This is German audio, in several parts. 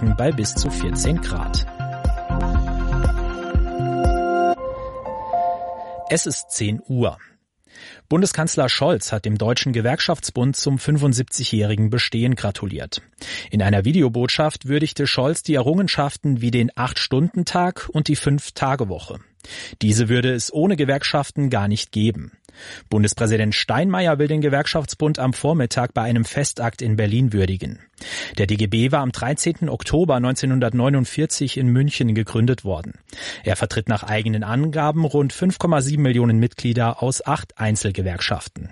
Wolken bei bis zu 14 Grad. Es ist 10 Uhr. Bundeskanzler Scholz hat dem Deutschen Gewerkschaftsbund zum 75-jährigen Bestehen gratuliert. In einer Videobotschaft würdigte Scholz die Errungenschaften wie den 8-Stunden-Tag und die 5-Tage-Woche. Diese würde es ohne Gewerkschaften gar nicht geben. Bundespräsident Steinmeier will den Gewerkschaftsbund am Vormittag bei einem Festakt in Berlin würdigen. Der DGB war am 13. Oktober 1949 in München gegründet worden. Er vertritt nach eigenen Angaben rund 5,7 Millionen Mitglieder aus 8 Einzelgewerkschaften.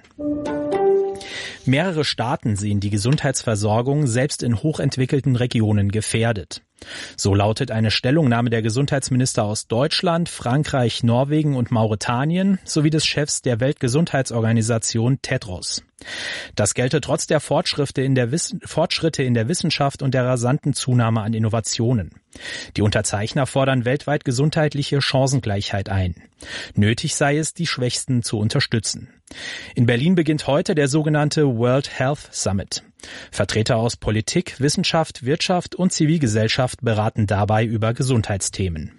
Mehrere Staaten sehen die Gesundheitsversorgung selbst in hochentwickelten Regionen gefährdet. So lautet eine Stellungnahme der Gesundheitsminister aus Deutschland, Frankreich, Norwegen und Mauretanien sowie des Chefs der Weltgesundheitsorganisation Tedros. Das gelte trotz der Fortschritte in der Wissenschaft und der rasanten Zunahme an Innovationen. Die Unterzeichner fordern weltweit gesundheitliche Chancengleichheit ein. Nötig sei es, die Schwächsten zu unterstützen. In Berlin beginnt heute der sogenannte World Health Summit. Vertreter aus Politik, Wissenschaft, Wirtschaft und Zivilgesellschaft beraten dabei über Gesundheitsthemen.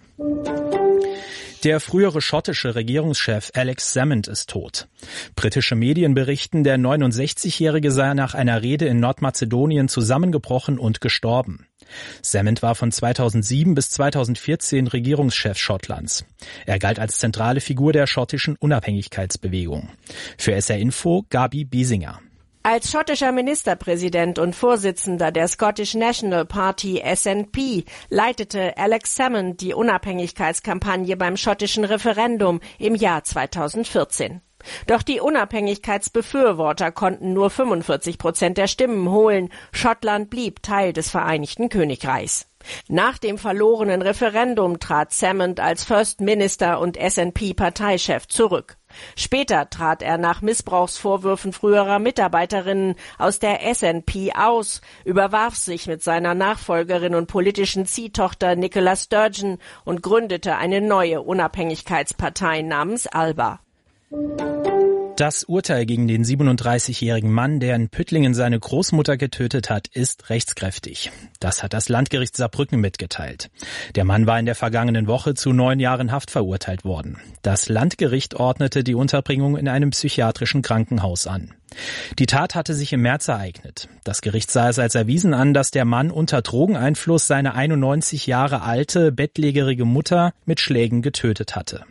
Der frühere schottische Regierungschef Alex Salmond ist tot. Britische Medien berichten, der 69-Jährige sei nach einer Rede in Nordmazedonien zusammengebrochen und gestorben. Salmond war von 2007 bis 2014 Regierungschef Schottlands. Er galt als zentrale Figur der schottischen Unabhängigkeitsbewegung. Für SR Info Gabi Biesinger. Als schottischer Ministerpräsident und Vorsitzender der Scottish National Party SNP leitete Alex Salmond die Unabhängigkeitskampagne beim schottischen Referendum im Jahr 2014. Doch die Unabhängigkeitsbefürworter konnten nur 45% der Stimmen holen. Schottland blieb Teil des Vereinigten Königreichs. Nach dem verlorenen Referendum trat Salmond als First Minister und SNP-Parteichef zurück. Später trat er nach Missbrauchsvorwürfen früherer Mitarbeiterinnen aus der SNP aus, überwarf sich mit seiner Nachfolgerin und politischen Ziehtochter Nicola Sturgeon und gründete eine neue Unabhängigkeitspartei namens ALBA. Das Urteil gegen den 37-jährigen Mann, der in Püttlingen seine Großmutter getötet hat, ist rechtskräftig. Das hat das Landgericht Saarbrücken mitgeteilt. Der Mann war in der vergangenen Woche zu 9 Jahren Haft verurteilt worden. Das Landgericht ordnete die Unterbringung in einem psychiatrischen Krankenhaus an. Die Tat hatte sich im März ereignet. Das Gericht sah es als erwiesen an, dass der Mann unter Drogeneinfluss seine 91 Jahre alte, bettlägerige Mutter mit Schlägen getötet hatte.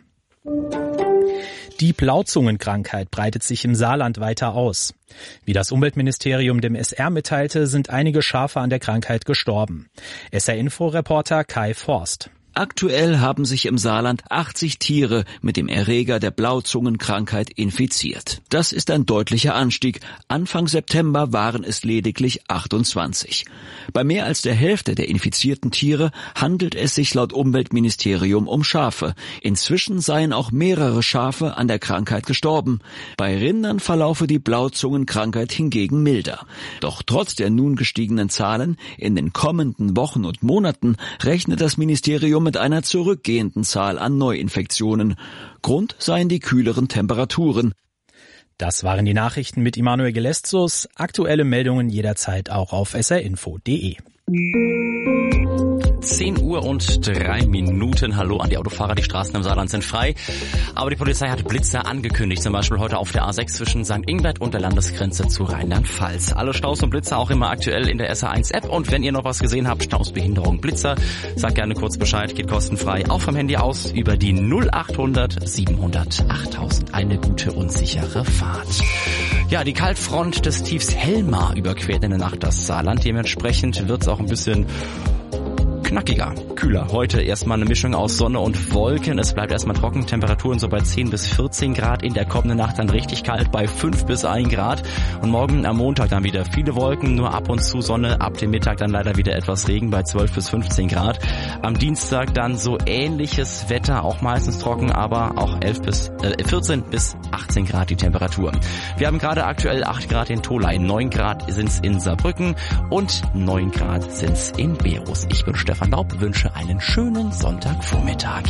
Die Blauzungenkrankheit breitet sich im Saarland weiter aus. Wie das Umweltministerium dem SR mitteilte, sind einige Schafe an der Krankheit gestorben. SR-Info-Reporter Kai Forst. Aktuell haben sich im Saarland 80 Tiere mit dem Erreger der Blauzungenkrankheit infiziert. Das ist ein deutlicher Anstieg. Anfang September waren es lediglich 28. Bei mehr als der Hälfte der infizierten Tiere handelt es sich laut Umweltministerium um Schafe. Inzwischen seien auch mehrere Schafe an der Krankheit gestorben. Bei Rindern verlaufe die Blauzungenkrankheit hingegen milder. Doch trotz der nun gestiegenen Zahlen in den kommenden Wochen und Monaten rechnet das Ministerium mit einer zurückgehenden Zahl an Neuinfektionen. Grund seien die kühleren Temperaturen. Das waren die Nachrichten mit Immanuel Gelestzos. Aktuelle Meldungen jederzeit auch auf srinfo.de. 10 Uhr und 3 Minuten. Hallo an die Autofahrer, die Straßen im Saarland sind frei. Aber die Polizei hat Blitzer angekündigt, zum Beispiel heute auf der A6 zwischen St. Ingbert und der Landesgrenze zu Rheinland-Pfalz. Alle Staus und Blitzer auch immer aktuell in der SR1-App. Und wenn ihr noch was gesehen habt, Stausbehinderung, Blitzer, sagt gerne kurz Bescheid, geht kostenfrei, auch vom Handy aus, über die 0800 700 8000. Eine gute und sichere Fahrt. Ja, die Kaltfront des Tiefs Helmar überquert in der Nacht das Saarland. Dementsprechend wird's auch ein bisschen knackiger, kühler. Heute erstmal eine Mischung aus Sonne und Wolken. Es bleibt erstmal trocken. Temperaturen so bei 10 bis 14 Grad. In der kommenden Nacht dann richtig kalt bei 5 bis 1 Grad. Und morgen am Montag dann wieder viele Wolken, nur ab und zu Sonne. Ab dem Mittag dann leider wieder etwas Regen bei 12 bis 15 Grad. Am Dienstag dann so ähnliches Wetter, auch meistens trocken, aber auch 14 bis 18 Grad die Temperaturen. Wir haben gerade aktuell 8 Grad in Tholey, 9 Grad sind's in Saarbrücken und 9 Grad sind's in Berus. Ich bin Stefan Laub, wünsche einen schönen Sonntagvormittag.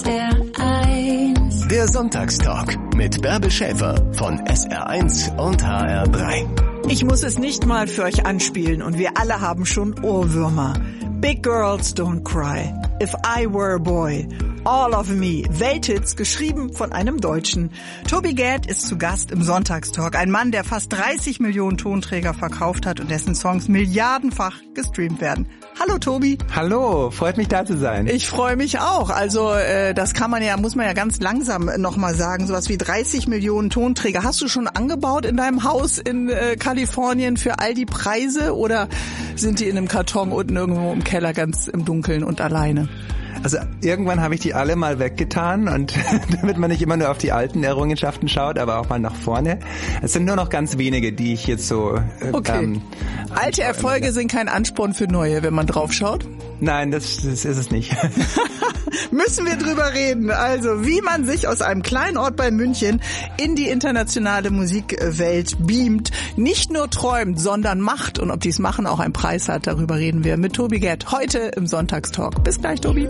SR1. Der Sonntagstalk mit Bärbel Schäfer von SR1 und HR3. Ich muss es nicht mal für euch anspielen und wir alle haben schon Ohrwürmer. Big Girls Don't Cry, If I Were a Boy, All of Me, Welthits, geschrieben von einem Deutschen. Tobi Gad ist zu Gast im Sonntagstalk. Ein Mann, der fast 30 Millionen Tonträger verkauft hat und dessen Songs milliardenfach gestreamt werden. Hallo Tobi. Hallo, freut mich da zu sein. Ich freue mich auch. Also das muss man ja ganz langsam nochmal sagen. Sowas wie 30 Millionen Tonträger. Hast du schon angebaut in deinem Haus in Kalifornien für all die Preise oder sind die in einem Karton unten irgendwo im Keller ganz im Dunkeln und alleine? Also irgendwann habe ich die alle mal weggetan und damit man nicht immer nur auf die alten Errungenschaften schaut, aber auch mal nach vorne. Es sind nur noch ganz wenige, die ich jetzt so... Okay. Alte Erfolge sind kein Ansporn für neue, wenn man drauf schaut? Nein, das ist es nicht. Müssen wir drüber reden. Also, wie man sich aus einem kleinen Ort bei München in die internationale Musikwelt beamt, nicht nur träumt, sondern macht. Und ob dies Machen auch einen Preis hat, darüber reden wir mit Tobi Gad heute im Sonntagstalk. Bis gleich, Tobi.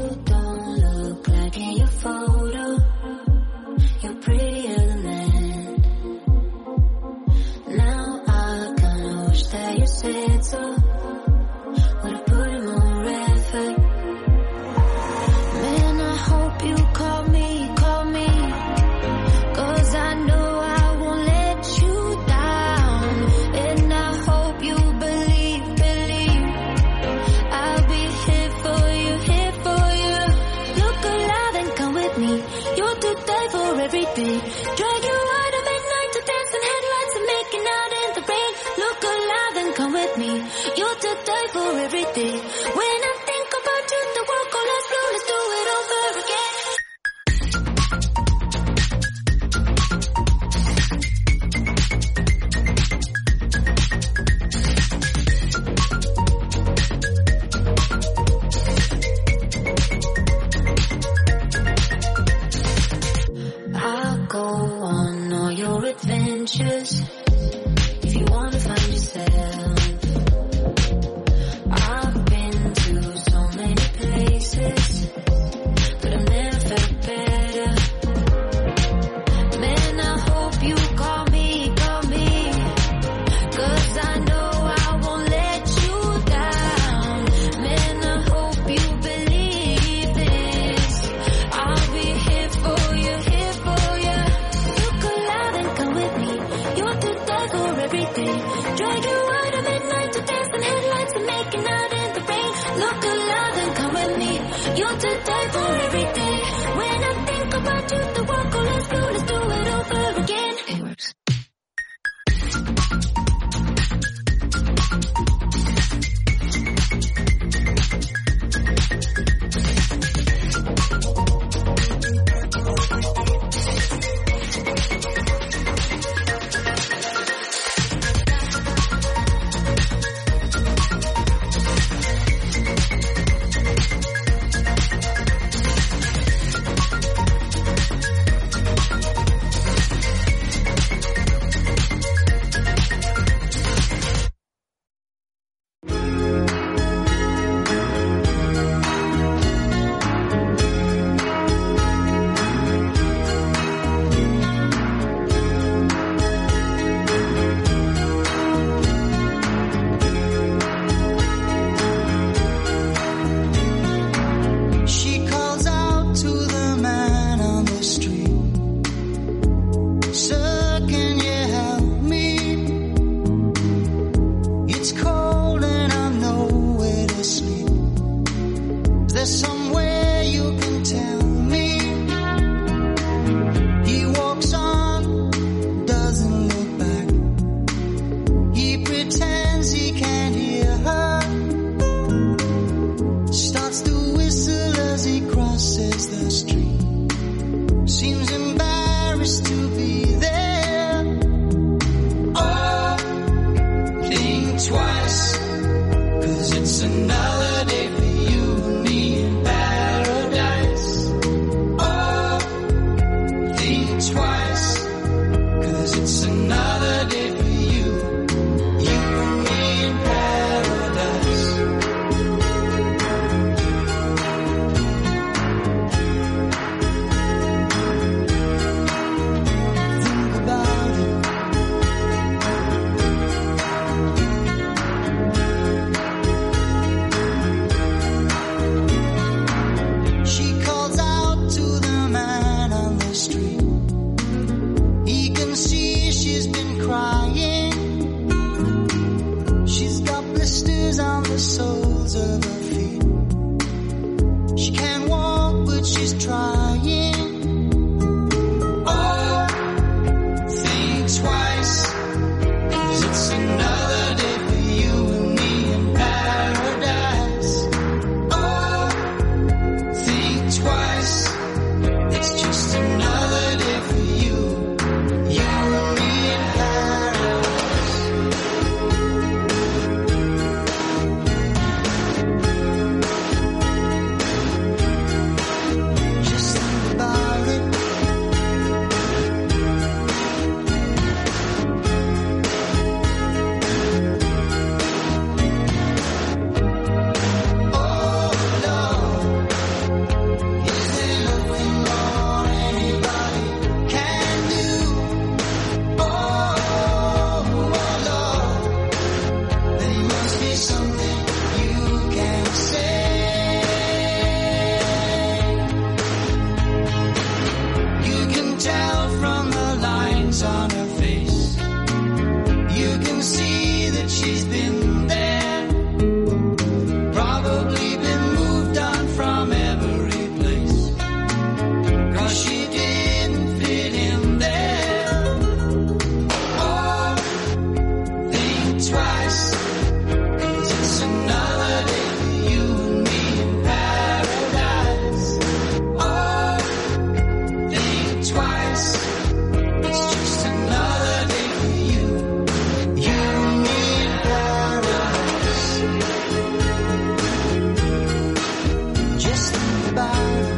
Twice, 'cause it's another day for you and me and back. her feet. She can't walk, but she's trying. Oh, think twice, 'cause it's another day for you and me in paradise. Oh, think twice, it's just another day for you and me in paradise. Just think about it. Oh Lord, is there nothing more anybody can do? Oh Lord, there must be something you can say. You can tell from the lines on her face. You can see that she's been there. Probably been moved on from every place. 'Cause she didn't fit in there. Oh, think twice, 'cause it's another day for you and me in paradise. Oh, think twice, it's just another day for you and me in paradise. Just think about it.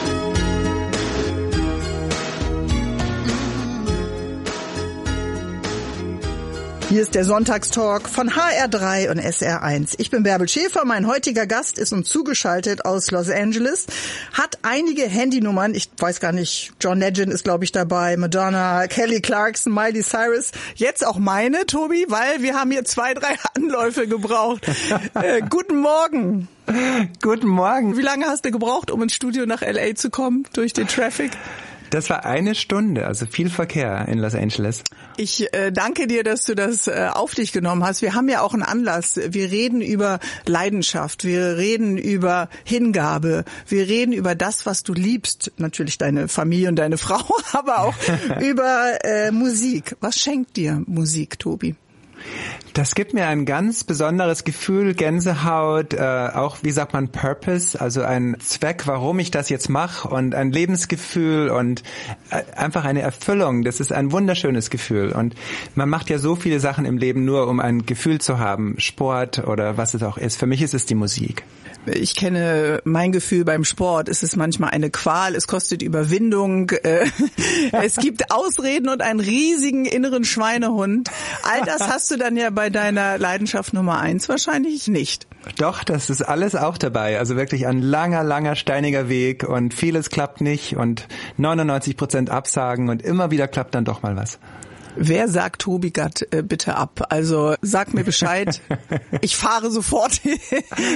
Hier ist der Sonntagstalk von HR3 und SR1. Ich bin Bärbel Schäfer, mein heutiger Gast ist uns zugeschaltet aus Los Angeles, hat einige Handynummern, ich weiß gar nicht, John Legend ist glaube ich dabei, Madonna, Kelly Clarkson, Miley Cyrus, jetzt auch meine, Tobi, weil wir haben hier 2-3 Anläufe gebraucht. Guten Morgen. Guten Morgen. Wie lange hast du gebraucht, um ins Studio nach LA zu kommen, durch den Traffic? Das war 1 Stunde, also viel Verkehr in Los Angeles. Ich danke dir, dass du das auf dich genommen hast. Wir haben ja auch einen Anlass. Wir reden über Leidenschaft, wir reden über Hingabe, wir reden über das, was du liebst. Natürlich deine Familie und deine Frau, aber auch über Musik. Was schenkt dir Musik, Tobi? Das gibt mir ein ganz besonderes Gefühl, Gänsehaut, auch, wie sagt man, Purpose, also ein Zweck, warum ich das jetzt mache und ein Lebensgefühl und einfach eine Erfüllung. Das ist ein wunderschönes Gefühl und man macht ja so viele Sachen im Leben nur, um ein Gefühl zu haben, Sport oder was es auch ist. Für mich ist es die Musik. Ich kenne mein Gefühl beim Sport. Es ist manchmal eine Qual, es kostet Überwindung, es gibt Ausreden und einen riesigen inneren Schweinehund. All das hast du dann ja bei deiner Leidenschaft Nummer 1 wahrscheinlich nicht. Doch, das ist alles auch dabei. Also wirklich ein langer, langer, steiniger Weg und vieles klappt nicht und 99% Absagen und immer wieder klappt dann doch mal was. Wer sagt Tobi Gad bitte ab? Also sag mir Bescheid. Ich fahre sofort. Ist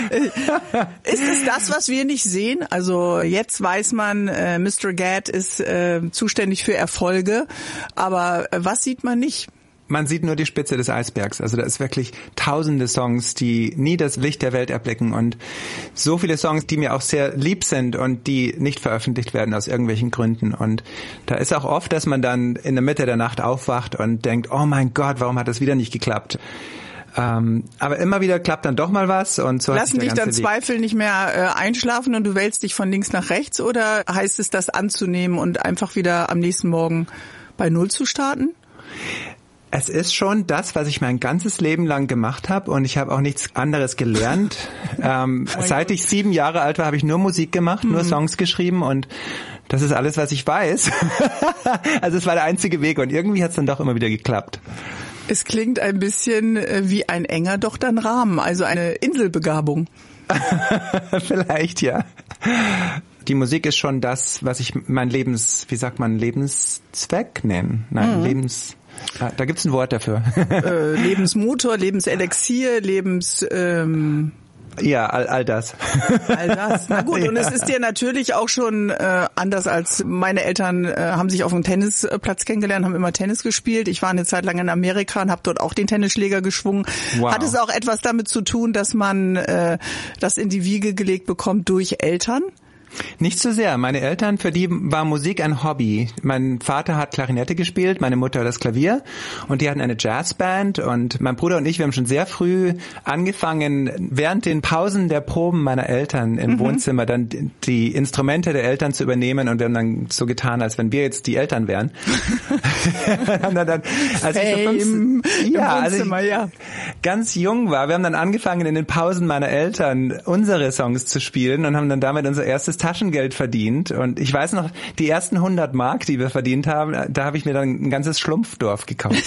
es das, was wir nicht sehen? Also jetzt weiß man, Mr. Gad ist zuständig für Erfolge. Aber was sieht man nicht? Man sieht nur die Spitze des Eisbergs. Also da ist wirklich tausende Songs, die nie das Licht der Welt erblicken und so viele Songs, die mir auch sehr lieb sind und die nicht veröffentlicht werden aus irgendwelchen Gründen. Und da ist auch oft, dass man dann in der Mitte der Nacht aufwacht und denkt, oh mein Gott, warum hat das wieder nicht geklappt? Aber immer wieder klappt dann doch mal was. Und so lassen dich dann Zweifel nicht mehr einschlafen und du wälzt dich von links nach rechts oder heißt es, das anzunehmen und einfach wieder am nächsten Morgen bei Null zu starten? Es ist schon das, was ich mein ganzes Leben lang gemacht habe und ich habe auch nichts anderes gelernt. Seit ich 7 Jahre alt war, habe ich nur Musik gemacht, nur Songs geschrieben und das ist alles, was ich weiß. Also es war der einzige Weg und irgendwie hat es dann doch immer wieder geklappt. Es klingt ein bisschen wie ein enger, doch dann Rahmen, also eine Inselbegabung. Vielleicht, ja. Die Musik ist schon das, was ich mein Lebenszweck nenne. Nein, da gibt's ein Wort dafür. Lebensmotor, Lebenselixier, Ja, all das. All das. Na gut, und es ist dir natürlich auch schon anders als meine Eltern haben sich auf dem Tennisplatz kennengelernt, haben immer Tennis gespielt. Ich war eine Zeit lang in Amerika und habe dort auch den Tennisschläger geschwungen. Wow. Hat es auch etwas damit zu tun, dass man das in die Wiege gelegt bekommt durch Eltern? Nicht so sehr. Meine Eltern, für die war Musik ein Hobby. Mein Vater hat Klarinette gespielt, meine Mutter das Klavier und die hatten eine Jazzband und mein Bruder und ich, wir haben schon sehr früh angefangen, während den Pausen der Proben meiner Eltern im Wohnzimmer dann die Instrumente der Eltern zu übernehmen und wir haben dann so getan, als wenn wir jetzt die Eltern wären. Als ich ganz jung war, wir haben dann angefangen, in den Pausen meiner Eltern unsere Songs zu spielen und haben dann damit unser erstes Taschengeld verdient und ich weiß noch, die ersten 100 Mark, die wir verdient haben, da habe ich mir dann ein ganzes Schlumpfdorf gekauft.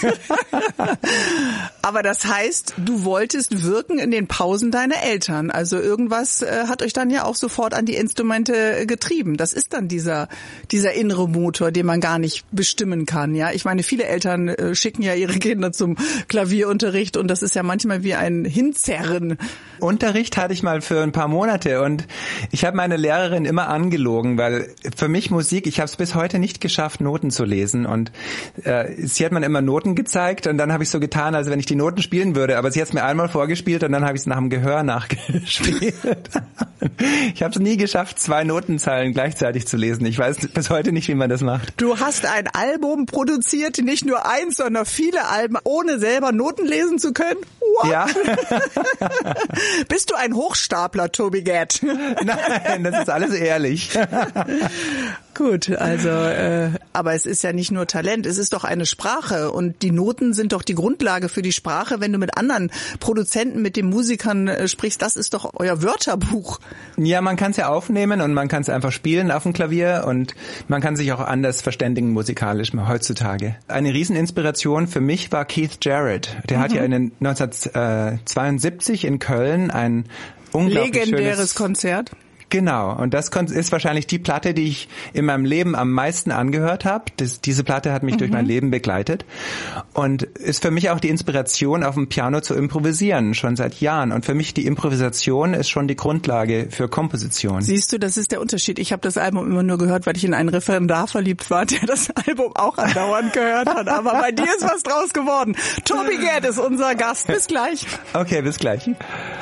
Aber das heißt, du wolltest wirken in den Pausen deiner Eltern, also irgendwas hat euch dann ja auch sofort an die Instrumente getrieben. Das ist dann dieser innere Motor, den man gar nicht bestimmen kann, ja. Ich meine, viele Eltern schicken ja ihre Kinder zum Klavierunterricht und das ist ja manchmal wie ein Hinzerren. Unterricht hatte ich mal für ein paar Monate und ich habe meine Lehrerin immer angelogen, weil für mich Musik, ich habe es bis heute nicht geschafft, Noten zu lesen und sie hat mir immer Noten gezeigt und dann habe ich so getan, als wenn ich die Noten spielen würde, aber sie hat es mir einmal vorgespielt und dann habe ich es nach dem Gehör nachgespielt. Ich habe es nie geschafft, 2 Notenzeilen gleichzeitig zu lesen. Ich weiß bis heute nicht, wie man das macht. Du hast ein Album produziert, nicht nur eins, sondern viele Alben, ohne selber Noten lesen zu können? What? Ja. Bist du ein Hochstapler, Toby Gad? Nein, das ist alles ehrlich. Gut, also, aber es ist ja nicht nur Talent, es ist doch eine Sprache und die Noten sind doch die Grundlage für die Sprache. Wenn du mit anderen Produzenten, mit den Musikern sprichst, das ist doch euer Wörterbuch. Ja, man kann es ja aufnehmen und man kann es einfach spielen auf dem Klavier und man kann sich auch anders verständigen musikalisch heutzutage. Eine Rieseninspiration für mich war Keith Jarrett. Der hat ja 1972 in Köln ein unglaublich legendäres Konzert. Genau, und das ist wahrscheinlich die Platte, die ich in meinem Leben am meisten angehört habe. Diese Platte hat mich durch mein Leben begleitet und ist für mich auch die Inspiration, auf dem Piano zu improvisieren, schon seit Jahren. Und für mich die Improvisation ist schon die Grundlage für Komposition. Siehst du, das ist der Unterschied. Ich habe das Album immer nur gehört, weil ich in einen Referendar verliebt war, der das Album auch andauernd gehört hat. Aber bei dir ist was draus geworden. Toby Gad ist unser Gast. Bis gleich. Okay, bis gleich.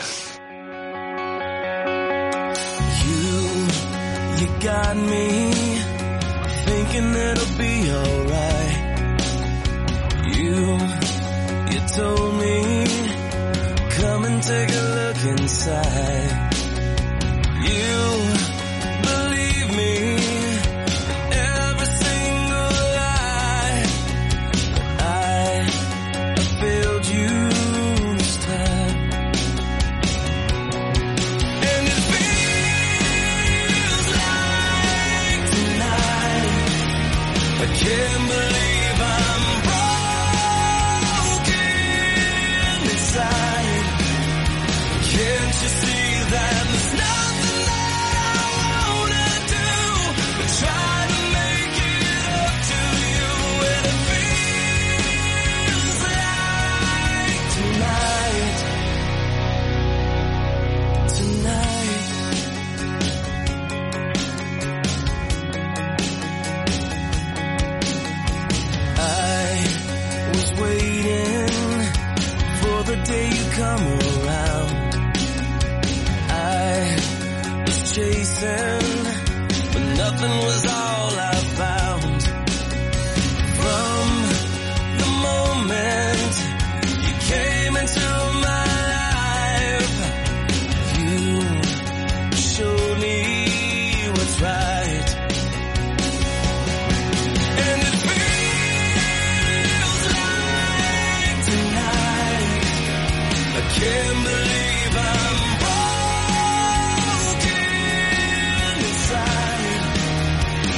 You got me thinking it'll be alright. You told me, come and take a look inside. You believe me in every single lie. But I failed you this time. I can't believe I'm broken inside. Can't you see that there's nothing that I wanna do but try to make it up to you? And it feels like tonight. Waiting for the day you come around. I was chasing, but nothing was all I found. From the moment you came into my life, you showed me what's right. And it I can't believe I'm broken inside.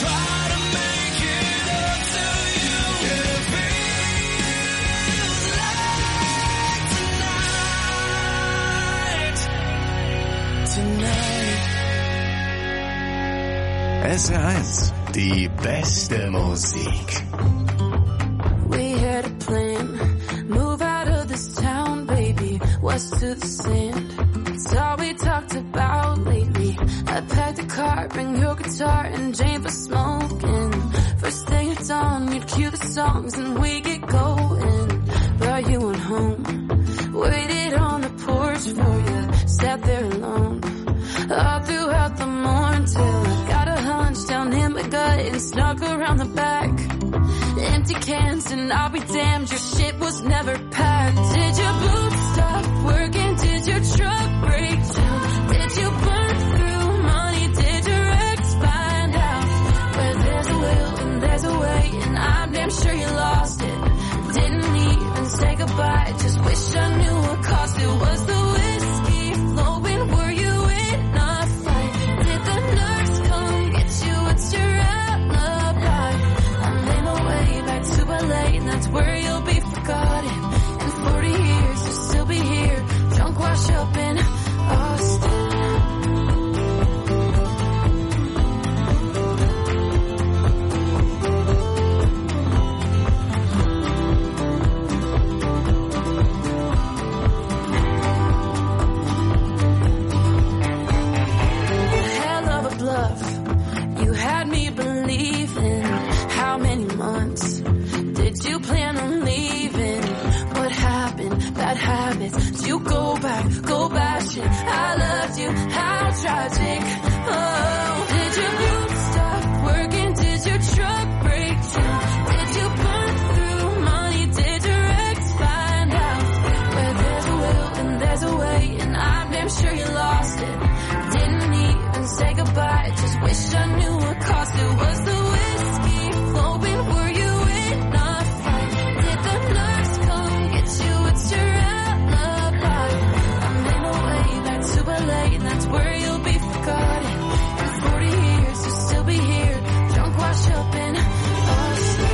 try to make it up to you. It feels like tonight. SR1, die beste Musik. We had a plan, move out of this town, baby, west to the sand. It's all we talked about lately. I packed a car, bring your guitar and Jane for smoking. First thing at dawn, you'd cue the songs and we get going. But you went home, waited on the porch for you, sat there alone. All throughout the morning till I got a hunch down in my gut and snuck around the back. Empty cans and I'll be damned, your shit was never packed. Did your boots stop working? Did your truck break down? Did you burn through money? Did your ex find out? Where there's a will and there's a way, and I'm damn sure you lost it. Didn't even say goodbye, just wish I knew what cost it. Was the whiskey flowing? Were you in a fight? Did the nurse come get you? What's your alibi? I made my way back to LA, and that's where you'll be forgotten. In 40 years, you'll still be here, drunk, wash up in Austin. Hell of a bluff, you had me believing. How many months did you plan on leaving? What happened? Bad habits. Did you go bashing? I loved you. How tragic. Oh, did your boots stop working? Did your truck break down? Did you burn through money? Did your ex find out? Where there's a will and there's a way, and I'm damn sure you lost it. Didn't even say goodbye, just wish I knew what cost it. Was the whiskey flowing? Were you in a fight? Did the nurse come get you? What's your alibi? I made my way back to LA, and that's where you'll be forgotten. In 40 years, you'll still be here, drunk, wash up in Austin.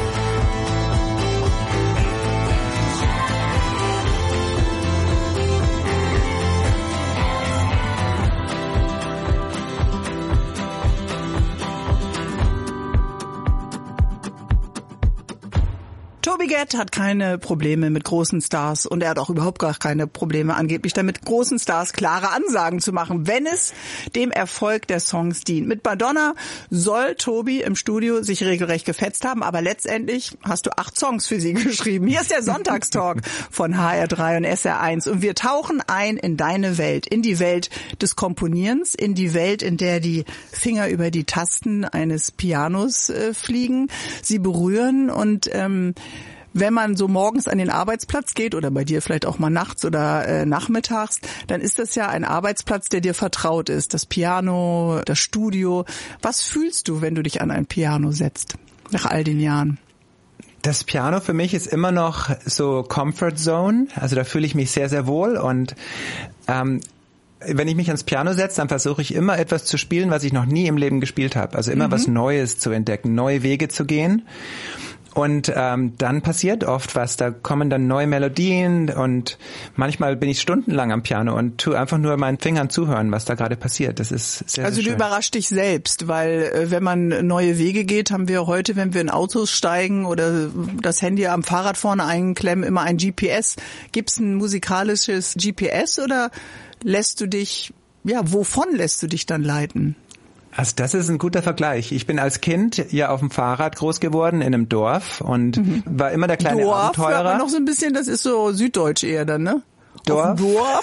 Toby Gad hat keine Probleme mit großen Stars und er hat auch überhaupt gar keine Probleme angeblich damit, großen Stars klare Ansagen zu machen, wenn es dem Erfolg der Songs dient. Mit Madonna soll Toby im Studio sich regelrecht gefetzt haben, aber letztendlich hast du 8 Songs für sie geschrieben. Hier ist der Sonntagstalk von HR3 und SR1 und wir tauchen ein in deine Welt, in die Welt des Komponierens, in die Welt, in der die Finger über die Tasten eines Pianos fliegen, sie berühren und wenn man so morgens an den Arbeitsplatz geht oder bei dir vielleicht auch mal nachts oder nachmittags, dann ist das ja ein Arbeitsplatz, der dir vertraut ist. Das Piano, das Studio. Was fühlst du, wenn du dich an ein Piano setzt, nach all den Jahren? Das Piano für mich ist immer noch so Comfort Zone. Also da fühle ich mich sehr, sehr wohl und wenn ich mich ans Piano setze, dann versuche ich immer etwas zu spielen, was ich noch nie im Leben gespielt habe. Also immer was Neues zu entdecken, neue Wege zu gehen. Und dann passiert oft was, da kommen dann neue Melodien und manchmal bin ich stundenlang am Piano und tue einfach nur meinen Fingern zuhören, was da gerade passiert. Das ist sehr, also sehr schön. Du überraschst dich selbst, weil wenn man neue Wege geht, haben wir heute, wenn wir in Autos steigen oder das Handy am Fahrrad vorne einklemmen, immer ein GPS. Gibt's ein musikalisches GPS oder lässt du dich, wovon lässt du dich dann leiten? Also das ist ein guter Vergleich. Ich bin als Kind ja auf dem Fahrrad groß geworden in einem Dorf und war immer der kleine Abenteurer. Dorf, noch so ein bisschen, das ist so süddeutsch eher dann, ne? Dorf.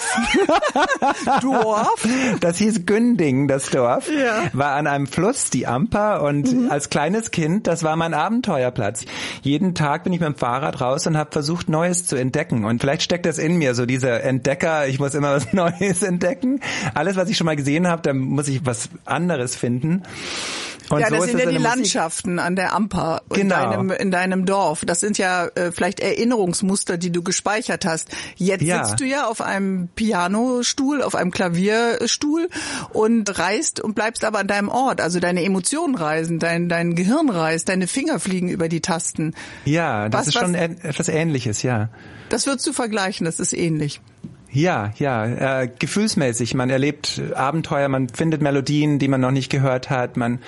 Dorf. Das hieß Günding, das Dorf. Ja. War an einem Fluss, die Amper, und als kleines Kind, das war mein Abenteuerplatz. Jeden Tag bin ich mit dem Fahrrad raus und habe versucht, Neues zu entdecken. Und vielleicht steckt das in mir, so dieser Entdecker, ich muss immer was Neues entdecken. Alles, was ich schon mal gesehen habe, da muss ich was anderes finden. Und ja, so das ist sind es ja die in der Musik. Landschaften an der Amper Genau. in deinem Dorf. Das sind ja vielleicht Erinnerungsmuster, die du gespeichert hast. Jetzt sitzt du ja auf einem Pianostuhl, auf einem Klavierstuhl und reist und bleibst aber an deinem Ort. Also deine Emotionen reisen, dein Gehirn reist, deine Finger fliegen über die Tasten. Ja, das ist schon etwas Ähnliches, ja. Das würdest du vergleichen, das ist ähnlich. Ja, gefühlsmäßig. Man erlebt Abenteuer, man findet Melodien, die man noch nicht gehört hat. Man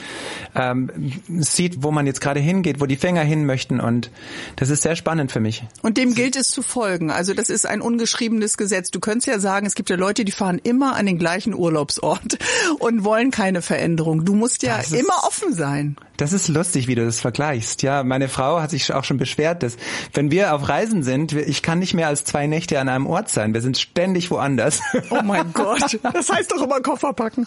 sieht, wo man jetzt gerade hingeht, wo die Finger hin möchten. Und das ist sehr spannend für mich. Und dem gilt es zu folgen. Also das ist ein ungeschriebenes Gesetz. Du könntest ja sagen, es gibt ja Leute, die fahren immer an den gleichen Urlaubsort und wollen keine Veränderung. Du musst ja immer offen sein. Das ist lustig, wie du das vergleichst. Ja, meine Frau hat sich auch schon beschwert, dass wenn wir auf Reisen sind, ich kann nicht mehr als 2 Nächte an einem Ort sein. Wir sind ständig woanders. Oh mein Gott, das heißt doch immer Koffer packen.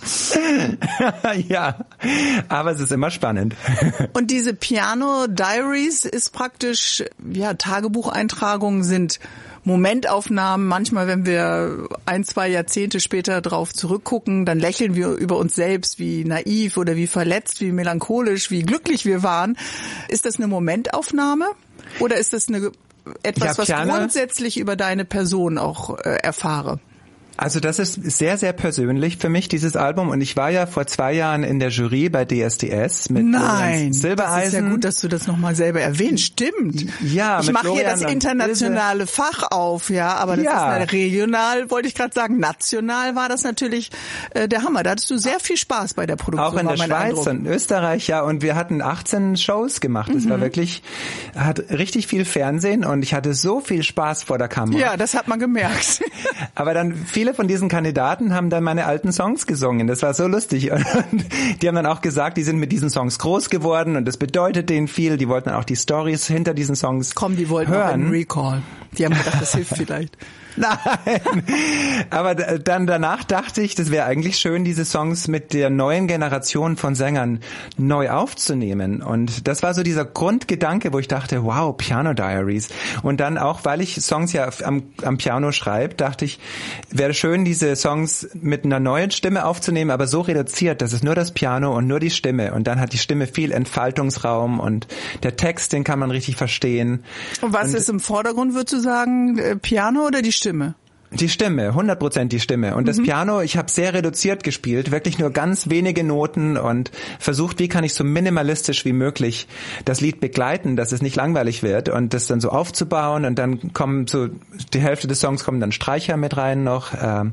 Ja, aber es ist immer spannend. Und diese Piano Diaries ist praktisch, ja, Tagebucheintragungen sind Momentaufnahmen. Manchmal, wenn wir 1, 2 Jahrzehnte später drauf zurückgucken, dann lächeln wir über uns selbst, wie naiv oder wie verletzt, wie melancholisch, wie glücklich wir waren. Ist das eine Momentaufnahme oder ist das etwas, was grundsätzlich über deine Person auch erfahre? Also das ist sehr, sehr persönlich für mich, dieses Album. Und ich war ja vor 2 Jahren in der Jury bei DSDS mit Silbereisen. Das ist ja gut, dass du das nochmal selber erwähnst. Stimmt. Ja, ich mache hier das internationale Fach auf, ja, aber das ist regional, wollte ich gerade sagen, national war das natürlich der Hammer. Da hattest du sehr viel Spaß bei der Produktion. Auch in der Schweiz und Österreich, ja. Und wir hatten 18 Shows gemacht. Das war wirklich, hat richtig viel Fernsehen und ich hatte so viel Spaß vor der Kamera. Ja, das hat man gemerkt. Aber dann viele von diesen Kandidaten haben dann meine alten Songs gesungen. Das war so lustig. Und die haben dann auch gesagt, die sind mit diesen Songs groß geworden und das bedeutet denen viel. Die wollten auch die Stories hinter diesen Songs hören. Die wollten auch einen Recall. Die haben gedacht, das hilft vielleicht. Nein, aber dann danach dachte ich, das wäre eigentlich schön, diese Songs mit der neuen Generation von Sängern neu aufzunehmen. Und das war so dieser Grundgedanke, wo ich dachte, wow, Piano Diaries. Und dann auch, weil ich Songs ja am Piano schreibe, dachte ich, wäre schön, diese Songs mit einer neuen Stimme aufzunehmen, aber so reduziert, dass es nur das Piano und nur die Stimme. Und dann hat die Stimme viel Entfaltungsraum und der Text, den kann man richtig verstehen. Und was ist im Vordergrund, würdest du sagen, Piano oder die Stimme? Die Stimme, 100% die Stimme. Und das Piano, ich habe sehr reduziert gespielt, wirklich nur ganz wenige Noten und versucht, wie kann ich so minimalistisch wie möglich das Lied begleiten, dass es nicht langweilig wird und das dann so aufzubauen und dann kommen so, die Hälfte des Songs kommen dann Streicher mit rein noch.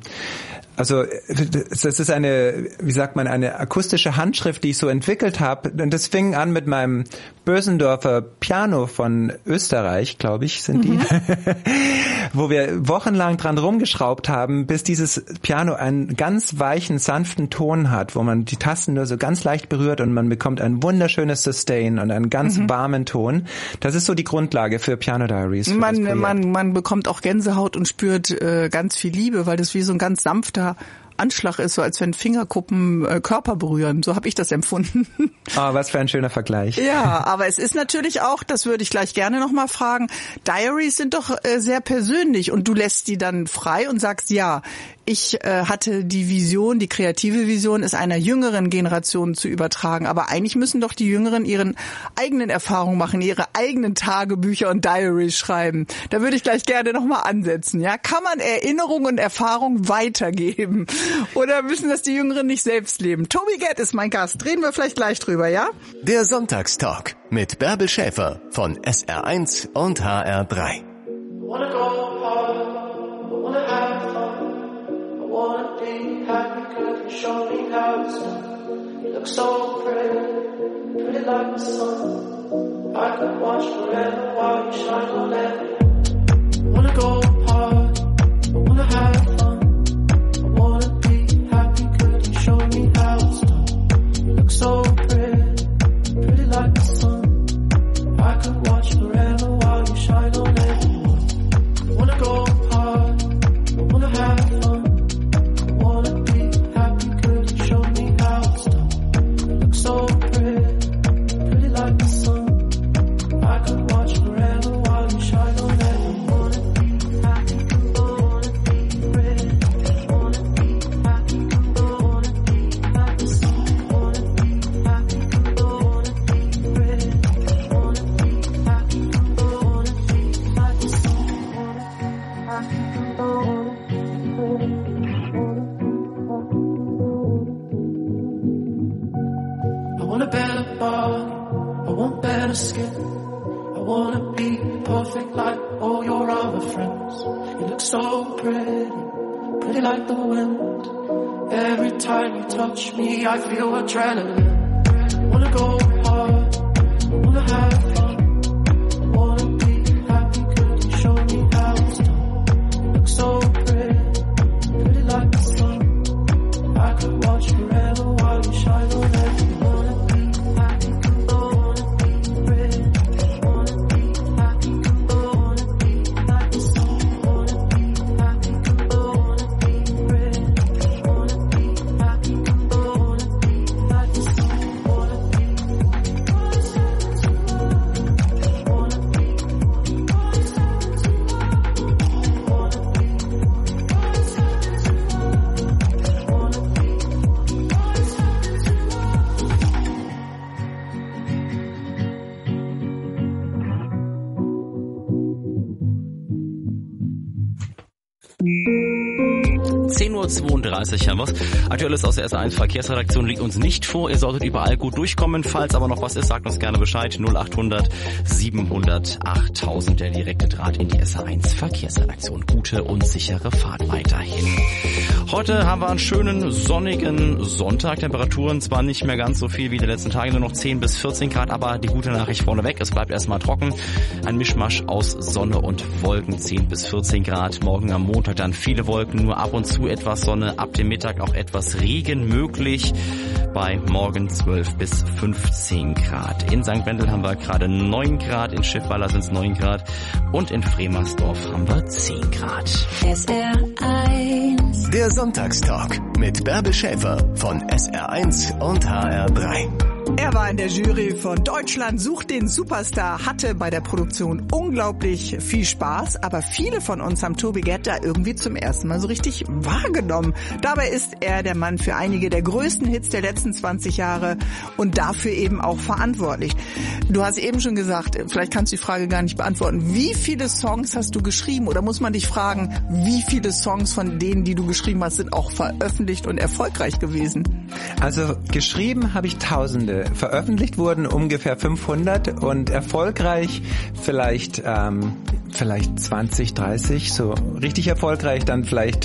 Also das ist eine, wie sagt man, eine akustische Handschrift, die ich so entwickelt habe. Und das fing an mit meinem Bösendorfer Piano von Österreich, glaube ich, sind die, wo wir wochenlang dran rumgeschraubt haben, bis dieses Piano einen ganz weichen, sanften Ton hat, wo man die Tasten nur so ganz leicht berührt und man bekommt ein wunderschönes Sustain und einen ganz warmen Ton. Das ist so die Grundlage für Piano Diaries. Für man bekommt auch Gänsehaut und spürt ganz viel Liebe, weil das wie so ein ganz sanfter Anschlag ist, so als wenn Fingerkuppen Körper berühren. So habe ich das empfunden. Oh, was für ein schöner Vergleich. Ja, aber es ist natürlich auch, das würde ich gleich gerne nochmal fragen, Diaries sind doch sehr persönlich und du lässt die dann frei und sagst, ja, ich hatte die Vision, die kreative Vision, es einer jüngeren Generation zu übertragen. Aber eigentlich müssen doch die Jüngeren ihren eigenen Erfahrungen machen, ihre eigenen Tagebücher und Diaries schreiben. Da würde ich gleich gerne nochmal ansetzen. Ja, kann man Erinnerungen und Erfahrungen weitergeben? Oder müssen das die Jüngeren nicht selbst leben? Toby Gett ist mein Gast. Reden wir vielleicht gleich drüber, ja? Der Sonntagstalk mit Bärbel Schäfer von SR1 und HR3. Wanna be happy, could you show me how it's done? You look so pretty, pretty like the sun. I could watch forever while you shine on every. Wanna go hard, I wanna have fun. I wanna be happy, could you show me how it's done? You look so pretty, pretty like the sun. I could watch forever while you shine on everyone. Wanna go hard, I wanna have fun. So pretty like the sun. I could watch forever while you shine on everyone. want better skin. I wanna be perfect like all your other friends. You look so pretty, pretty like the wind. Every time you touch me, I feel adrenaline. I wanna go hard, I wanna have fun. I wanna be happy, could you show me how it's done? You look so pretty, pretty like the sun. I could watch forever while you shine on every wanna be happy, I wanna be pretty. Wanna be happy, I wanna be like the sun. Wanna be happy, I wanna be pretty. Wanna be happy, I wanna be like the sun. Wanna be, Uhr 32 haben wir's. Aktuelles aus der S1 Verkehrsredaktion liegt uns nicht vor. Ihr solltet überall gut durchkommen. Falls aber noch was ist, sagt uns gerne Bescheid. 0800 700 8000, der direkte Draht in die S1 Verkehrsredaktion. Gute und sichere Fahrt weiterhin. Heute haben wir einen schönen sonnigen Sonntag. Temperaturen zwar nicht mehr ganz so viel wie die letzten Tage, nur noch 10 bis 14 Grad, aber die gute Nachricht vorneweg, es bleibt erstmal trocken. Ein Mischmasch aus Sonne und Wolken, 10 bis 14 Grad. Morgen am Montag dann viele Wolken, nur ab und zu etwas Sonne, ab dem Mittag auch etwas Regen möglich. Bei morgen 12 bis 15 Grad. In St. Wendel haben wir gerade 9 Grad, in Schiffweiler sind es 9 Grad und in Fremersdorf haben wir 10 Grad. SR1. Der Sonntagstalk mit Bärbel Schäfer von SR1 und HR3. Er war in der Jury von Deutschland sucht den Superstar, hatte bei der Produktion unglaublich viel Spaß, aber viele von uns haben Toby Gad da irgendwie zum ersten Mal so richtig wahrgenommen. Dabei ist er der Mann für einige der größten Hits der letzten 20 Jahre und dafür eben auch verantwortlich. Du hast eben schon gesagt, vielleicht kannst du die Frage gar nicht beantworten. Wie viele Songs hast du geschrieben oder muss man dich fragen, wie viele Songs von denen, die du geschrieben hast, sind auch veröffentlicht und erfolgreich gewesen? Also geschrieben habe ich Tausende. Veröffentlicht wurden ungefähr 500 und erfolgreich vielleicht 20, 30, so richtig erfolgreich dann vielleicht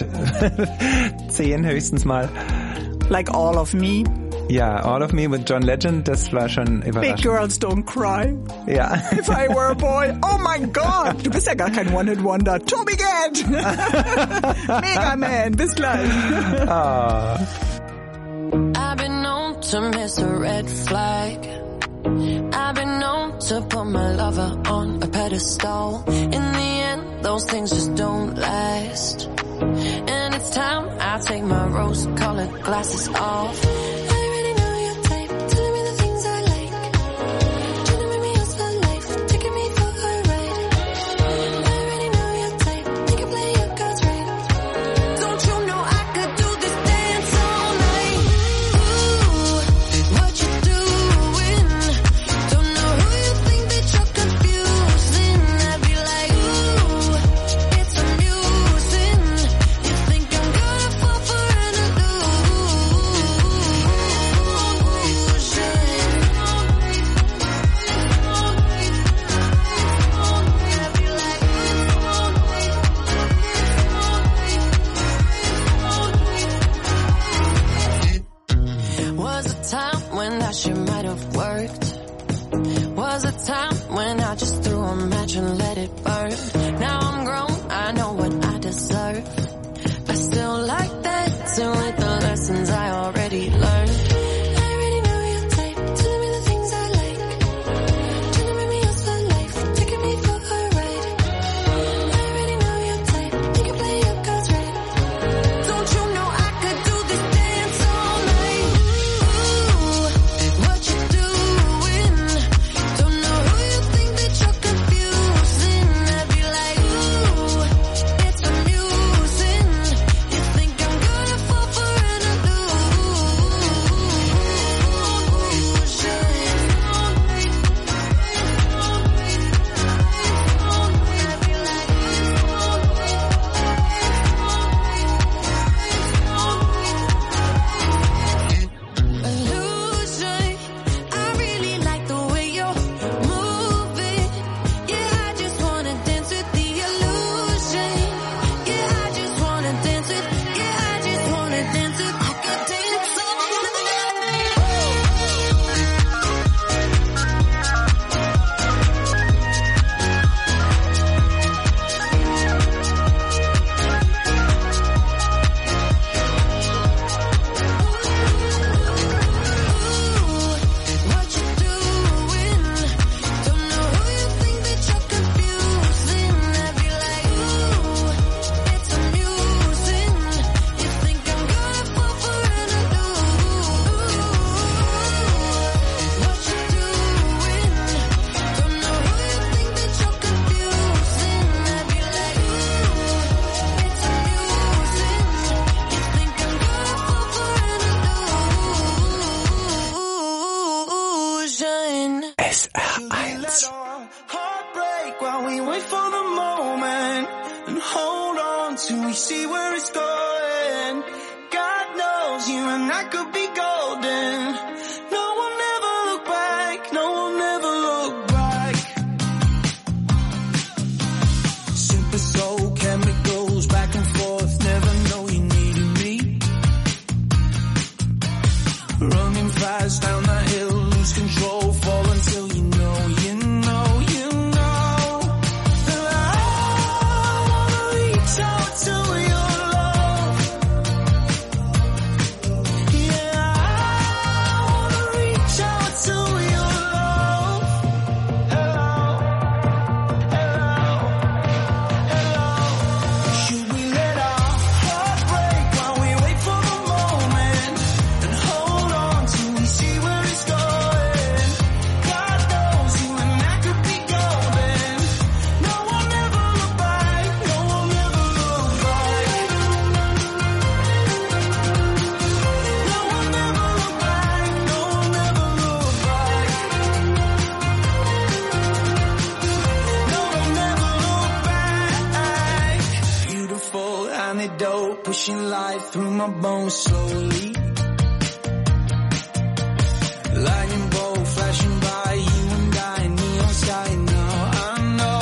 10 höchstens mal. Like All of Me. Ja, All of Me with John Legend, das war schon überraschend. Big Girls Don't Cry. Ja. If I Were a Boy. Oh mein Gott, du bist ja gar kein One-Hit-Wonder. Toby Gad. Mega Man, bis gleich. Oh. I've been known to miss a red flag. I've been known to put my lover on a pedestal. In the end, those things just don't last. And it's time I take my rose-colored glasses off. You SR1. Heartbreak while we wait for the moment and hold on till we see where it's going. God knows you and I could be golden. No one ever look back, no one ever look back. Super soul chemicals back and forth, never know you needed me. Running fast down the hill, lose control, fall until you know. And I wanna reach out to your love. Yeah, I wanna reach out to your love. Hello, hello, hello. Should we let our heart break while we wait for the moment and hold on till we see where it's going? God knows you and I could be golden. No one ever look back, no one ever look back. No one ever look back, no one ever look back. No one ever look back. Beautiful antidote, pushing life through my bones slowly. Lightning bolt flashing by, you and I, neon sky now. I know.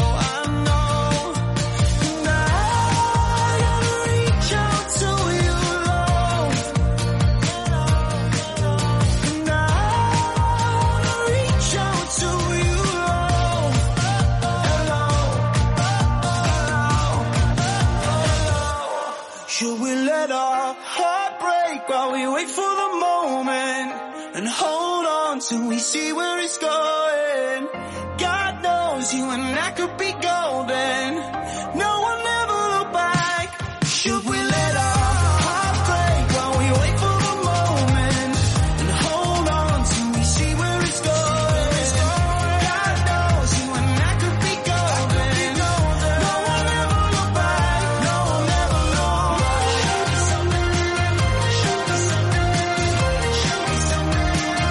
And I gotta reach out to your love. And I wanna reach out to your love. Hello. Should we let our heart break while we wait for the moment and hold on till we see where it's going? God knows you and I could be golden. No one ever look back. Should we let our heart break while we wait for the moment and hold on till we see where it's going? God knows you and I could be golden. No one ever look back. No one ever look back. Show me something. Show me something. Show me something.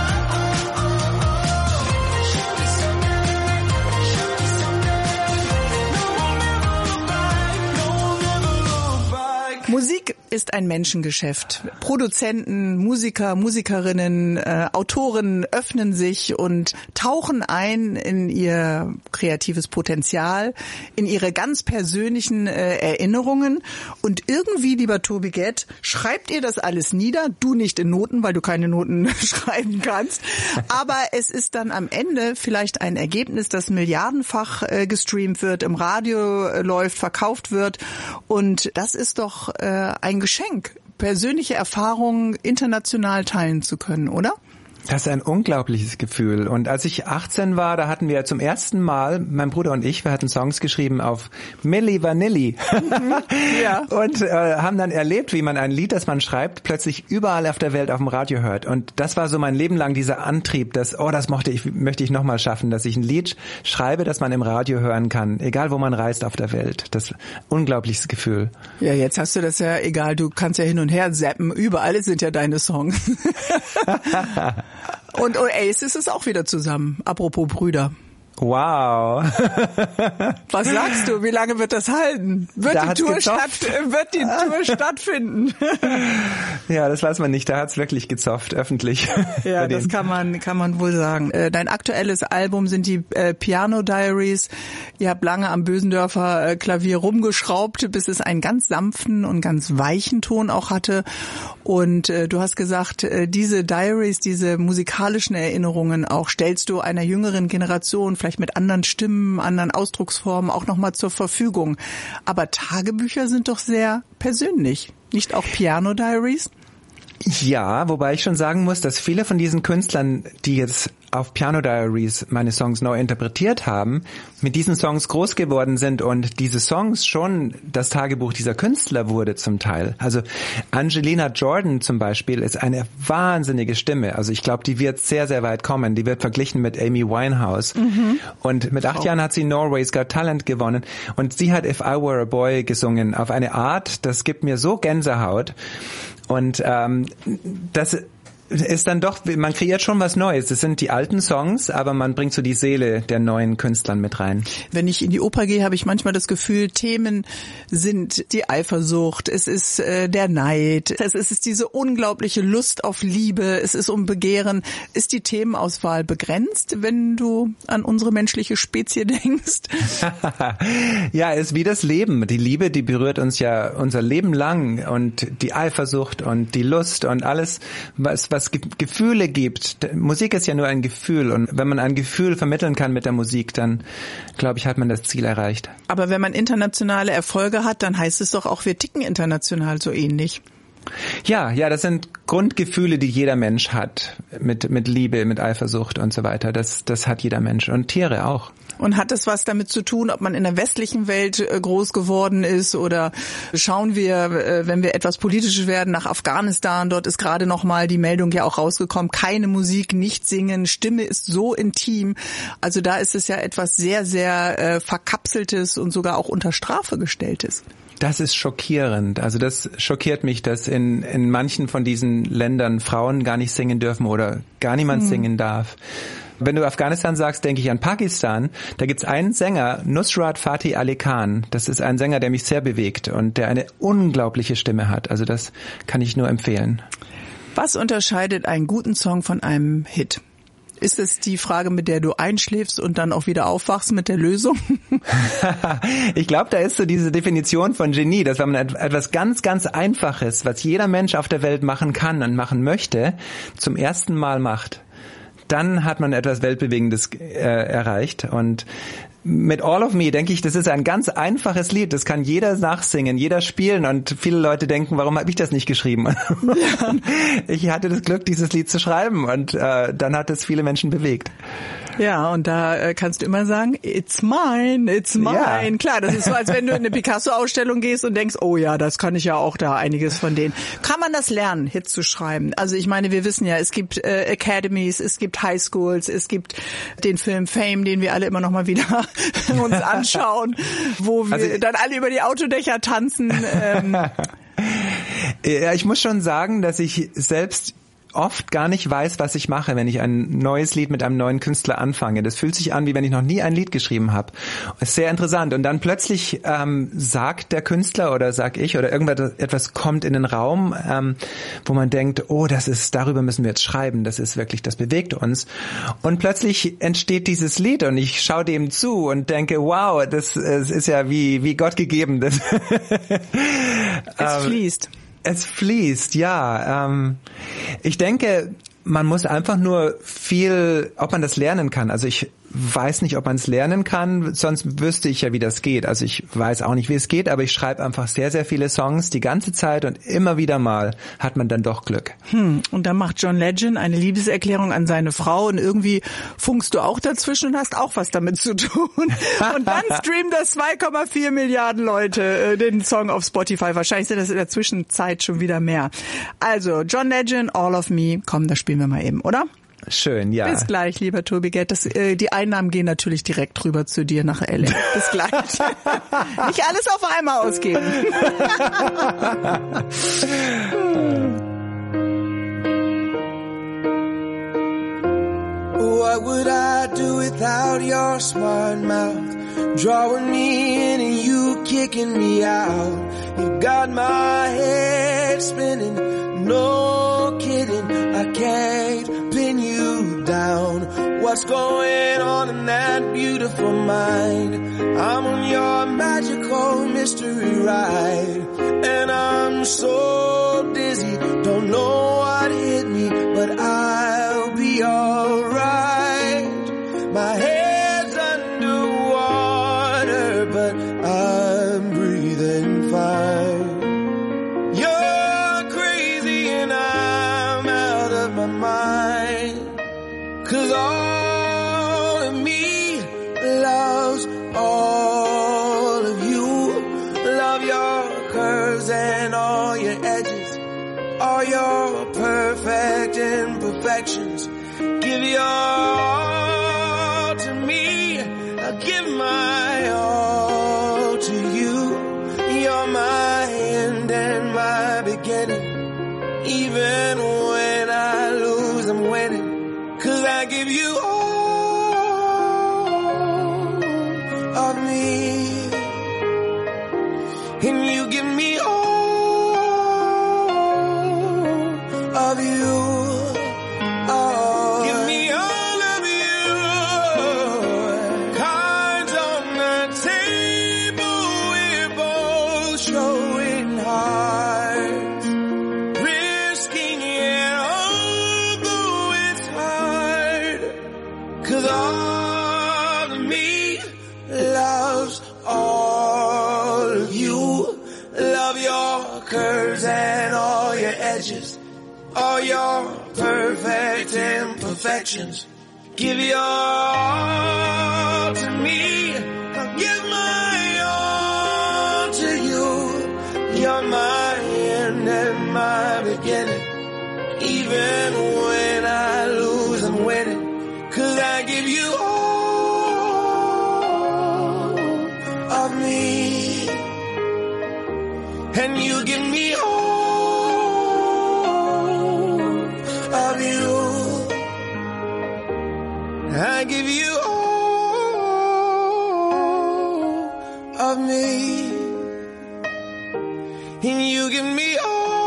Show me something. Show me something. No one ever look back. No one ever look back. Musik ist ein Menschengeschäft. Produzenten, Musiker, Musikerinnen, Autoren öffnen sich und tauchen ein in ihr kreatives Potenzial, in ihre ganz persönlichen Erinnerungen. Und irgendwie, lieber Toby Gad, schreibt ihr das alles nieder. Du nicht in Noten, weil du keine Noten schreiben kannst. Aber es ist dann am Ende vielleicht ein Ergebnis, das milliardenfach gestreamt wird, im Radio läuft, verkauft wird. Und das ist doch ein Geschenk, persönliche Erfahrungen international teilen zu können, oder? Das ist ein unglaubliches Gefühl. Und als ich 18 war, da hatten wir zum ersten Mal, mein Bruder und ich, wir hatten Songs geschrieben auf Milli Vanilli. Ja. Und haben dann erlebt, wie man ein Lied, das man schreibt, plötzlich überall auf der Welt auf dem Radio hört. Und das war so mein Leben lang dieser Antrieb, dass, das möchte ich nochmal schaffen, dass ich ein Lied schreibe, das man im Radio hören kann, egal wo man reist auf der Welt. Das ist ein unglaubliches Gefühl. Ja, jetzt hast du das ja egal, du kannst ja hin und her zappen, überall sind ja deine Songs. Und Oasis ist auch wieder zusammen, apropos Brüder. Wow. Was sagst du? Wie lange wird das halten? Wird die Tour stattfinden? Ja, das weiß man nicht. Da hat's wirklich gezofft, öffentlich. Ja, das kann man wohl sagen. Dein aktuelles Album sind die Piano Diaries. Ihr habt lange am Bösendorfer Klavier rumgeschraubt, bis es einen ganz sanften und ganz weichen Ton auch hatte. Und du hast gesagt, diese Diaries, diese musikalischen Erinnerungen auch, stellst du einer jüngeren Generation vielleicht mit anderen Stimmen, anderen Ausdrucksformen auch nochmal zur Verfügung. Aber Tagebücher sind doch sehr persönlich. Nicht auch Piano Diaries? Ja, wobei ich schon sagen muss, dass viele von diesen Künstlern, die jetzt auf Piano Diaries meine Songs neu interpretiert haben, mit diesen Songs groß geworden sind und diese Songs schon das Tagebuch dieser Künstler wurde zum Teil. Also Angelina Jordan zum Beispiel ist eine wahnsinnige Stimme. Also ich glaube, die wird sehr, sehr weit kommen. Die wird verglichen mit Amy Winehouse. Mhm. Und mit 8 Jahren hat sie Norway's Got Talent gewonnen. Und sie hat If I Were a Boy gesungen auf eine Art, das gibt mir so Gänsehaut. Und das ist dann doch, man kreiert schon was Neues. Das sind die alten Songs, aber man bringt so die Seele der neuen Künstlern mit rein. Wenn ich in die Oper gehe, habe ich manchmal das Gefühl, Themen sind die Eifersucht, es ist der Neid, es ist diese unglaubliche Lust auf Liebe, es ist um Begehren. Ist die Themenauswahl begrenzt, wenn du an unsere menschliche Spezie denkst? Ja, es ist wie das Leben. Die Liebe, die berührt uns ja unser Leben lang, und die Eifersucht und die Lust und alles, was Gefühle gibt. Musik ist ja nur ein Gefühl, und wenn man ein Gefühl vermitteln kann mit der Musik, dann, glaube ich, hat man das Ziel erreicht. Aber wenn man internationale Erfolge hat, dann heißt es doch auch, wir ticken international so ähnlich. Ja, das sind Grundgefühle, die jeder Mensch hat, mit Liebe, mit Eifersucht und so weiter. Das hat jeder Mensch, und Tiere auch. Und hat es was damit zu tun, ob man in der westlichen Welt groß geworden ist, oder schauen wir, wenn wir etwas politisch werden, nach Afghanistan? Dort ist gerade noch mal die Meldung ja auch rausgekommen: keine Musik, nicht singen, Stimme ist so intim. Also da ist es ja etwas sehr, sehr Verkapseltes und sogar auch unter Strafe gestelltes. Das ist schockierend. Also das schockiert mich, dass in manchen von diesen Ländern Frauen gar nicht singen dürfen oder gar niemand singen darf. Wenn du Afghanistan sagst, denke ich an Pakistan. Da gibt's einen Sänger, Nusrat Fateh Ali Khan. Das ist ein Sänger, der mich sehr bewegt und der eine unglaubliche Stimme hat. Also das kann ich nur empfehlen. Was unterscheidet einen guten Song von einem Hit? Ist es die Frage, mit der du einschläfst und dann auch wieder aufwachst mit der Lösung? Ich glaube, da ist so diese Definition von Genie, dass wenn man etwas ganz, ganz Einfaches, was jeder Mensch auf der Welt machen kann und machen möchte, zum ersten Mal macht, dann hat man etwas Weltbewegendes erreicht. Und mit All of Me denke ich, das ist ein ganz einfaches Lied. Das kann jeder nachsingen, jeder spielen. Und viele Leute denken, warum habe ich das nicht geschrieben? Ja. Ich hatte das Glück, dieses Lied zu schreiben. Und dann hat es viele Menschen bewegt. Ja, und da kannst du immer sagen, it's mine, it's mine. Ja. Klar, das ist so, als wenn du in eine Picasso-Ausstellung gehst und denkst, oh ja, das kann ich ja auch da, einiges von denen. Kann man das lernen, Hits zu schreiben? Also ich meine, wir wissen ja, es gibt Academies, es gibt Highschools, es gibt den Film Fame, den wir alle immer noch mal wieder uns anschauen, wo wir dann alle über die Autodächer tanzen. Ja, ich muss schon sagen, dass ich selbst oft gar nicht weiß, was ich mache, wenn ich ein neues Lied mit einem neuen Künstler anfange. Das fühlt sich an, wie wenn ich noch nie ein Lied geschrieben habe. Das ist sehr interessant. Und dann plötzlich sagt der Künstler oder sag ich oder etwas kommt in den Raum, wo man denkt, oh, darüber müssen wir jetzt schreiben. Das ist wirklich, das bewegt uns. Und plötzlich entsteht dieses Lied und ich schaue dem zu und denke, wow, es ist ja wie Gott gegeben. Es fließt. Es fließt, ja. Ich denke, man muss einfach nur ob man das lernen kann. Also ich weiß nicht, ob man es lernen kann, sonst wüsste ich ja, wie das geht. Also ich weiß auch nicht, wie es geht, aber ich schreibe einfach sehr, sehr viele Songs die ganze Zeit und immer wieder mal hat man dann doch Glück. Und dann macht John Legend eine Liebeserklärung an seine Frau und irgendwie funkst du auch dazwischen und hast auch was damit zu tun. Und dann streamen das 2,4 Milliarden Leute den Song auf Spotify. Wahrscheinlich sind das in der Zwischenzeit schon wieder mehr. Also John Legend, All of Me. Komm, das spielen wir mal eben, oder? Schön, ja. Bis gleich, lieber Tobi Gett. Die Einnahmen gehen natürlich direkt rüber zu dir nach LA. Bis gleich. Nicht alles auf einmal ausgeben. What would I do without your smart mouth? Drawing me in and you kicking me out. You got my head spinning, no kidding. I can't pin you down. What's going on in that beautiful mind? I'm on your magical mystery ride, and I'm so dizzy, don't know what hit me, but I'll be alright. My head's underwater, but I'm breathing fine. You're crazy and I'm out of my mind, 'cause all of me loves all of you. Love your curves and all your edges, all your perfect imperfections. Give your all to me, I'll give my all to you. You're my end and my beginning, even when I edges, all your perfect imperfections. Give your all to me, I'll give my all to you. You're my end and my beginning. Even when I lose, I'm winning. 'Cause I give you all of me, and you give me all of you. I give you all of me, and you give me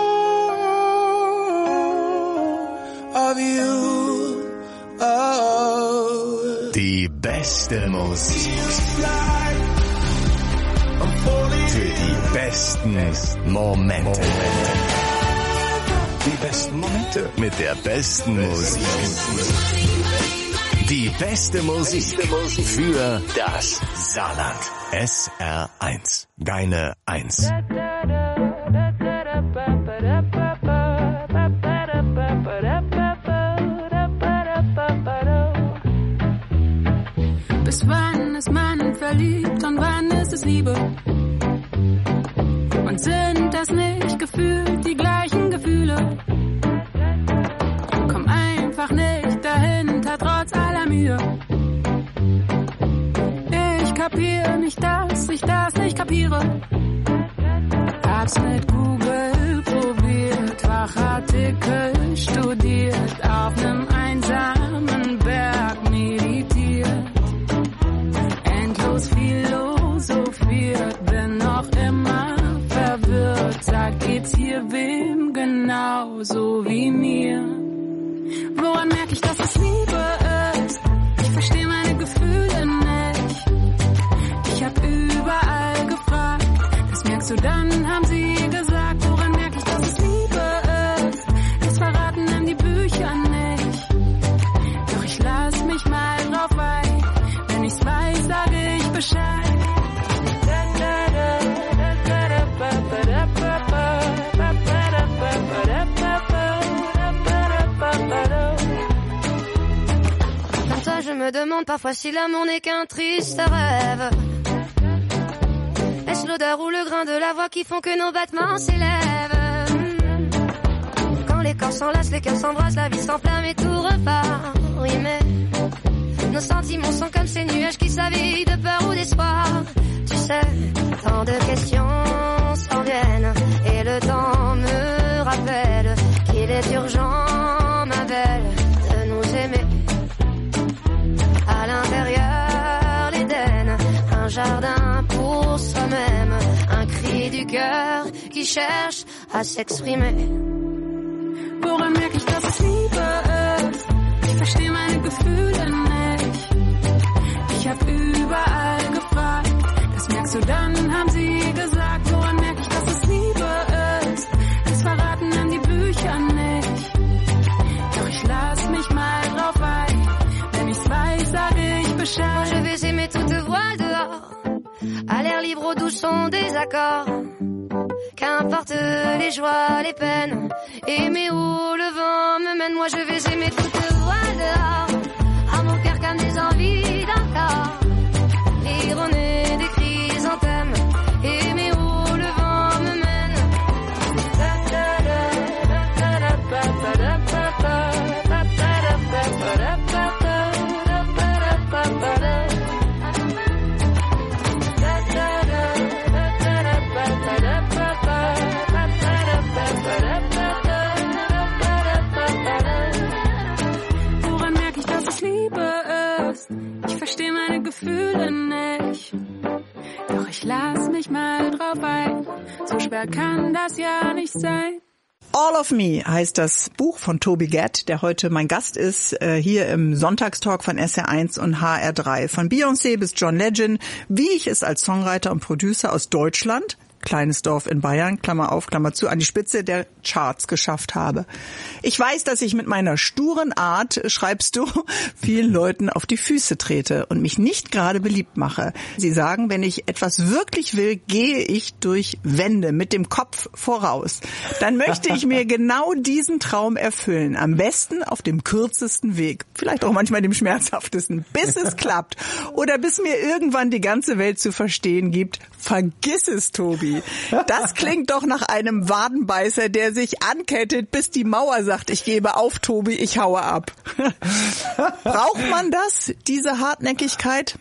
all of you. Oh. Die beste Musik. Für die besten Momente. Die besten Momente mit der besten Musik. Die beste Musik für das Saarland. SR1. Deine 1. Bis wann ist man verliebt und wann ist es Liebe? Und sind das nicht gefühlt die gleichen Gefühle? Komm einfach nicht dahinter, trotz aller Mühe. Ich kapiere nicht, dass ich das nicht kapiere. Hab's mit Google probiert, Fachartikel studiert, auf nem einsamen Berg meditiert, endlos philosophiert, bin noch immer verwirrt. Sag, geht's hier wem genauso wie mir? Woran merke ich, dass es Liebe ist? Ich verstehe meine Gefühle nicht. Ich hab überall gefragt, das merkst du dann, haben sie gesagt. Woran merke ich, dass es Liebe ist? Das verraten dann die Bücher nicht. Doch ich lass mich mal drauf ein, wenn ich's weiß, sage ich Bescheid. Je me demande parfois si l'amour n'est qu'un triste rêve. Est-ce l'odeur ou le grain de la voix qui font que nos battements s'élèvent? Quand les corps s'enlacent, les cœurs s'embrassent, la vie s'enflamme et tout repart. Oui mais nos sentiments sont comme ces nuages qui s'habillent de peur ou d'espoir. Tu sais, tant de questions s'en viennent et le temps me rappelle qu'il est urgent, ma belle, de nous aimer. À l'intérieur, l'Éden, un jardin pour soi-même, un cri du cœur qui cherche à s'exprimer. Woran merke ich, dass es Liebe ist? Ich verstehe meine Gefühle nicht. Ich hab überall gefragt, das merkst du dann, haben sie gesagt. Woran merke ich, dass es Liebe ist? Das verraten dann die Bücher nicht. Doch ich lass mich mal drauf ein, wenn ich's weiß, sage ich Bescheid. Je vais aimer toute voile dehors, à l'air libre, au doux son des accords. Qu'importe les joies, les peines, aimer où le vent me mène. Moi je vais aimer toute voile dehors, à mon cœur comme des envies d'encore. L'ironie des chrysanthèmes, aimer où le vent me mène. Woran merke ich, dass es Liebe ist? Ich verstehe meine Gefühle nicht. Doch ich lass mich mal drauf ein. So schwer kann das ja nicht sein. All of Me heißt das Buch von Toby Gad, der heute mein Gast ist, hier im Sonntagstalk von SR1 und HR3. Von Beyoncé bis John Legend, wie ich es als Songwriter und Producer aus Deutschland, kleines Dorf in Bayern, Klammer auf, Klammer zu, an die Spitze der Charts geschafft habe. Ich weiß, dass ich mit meiner sturen Art, schreibst du, vielen Leuten auf die Füße trete und mich nicht gerade beliebt mache. Sie sagen, wenn ich etwas wirklich will, gehe ich durch Wände mit dem Kopf voraus. Dann möchte ich mir genau diesen Traum erfüllen. Am besten auf dem kürzesten Weg. Vielleicht auch manchmal dem schmerzhaftesten, bis es klappt. Oder bis mir irgendwann die ganze Welt zu verstehen gibt. Vergiss es, Tobi. Das klingt doch nach einem Wadenbeißer, der sich ankettet, bis die Mauer sagt, ich gebe auf, Tobi, ich haue ab. Braucht man das, diese Hartnäckigkeit?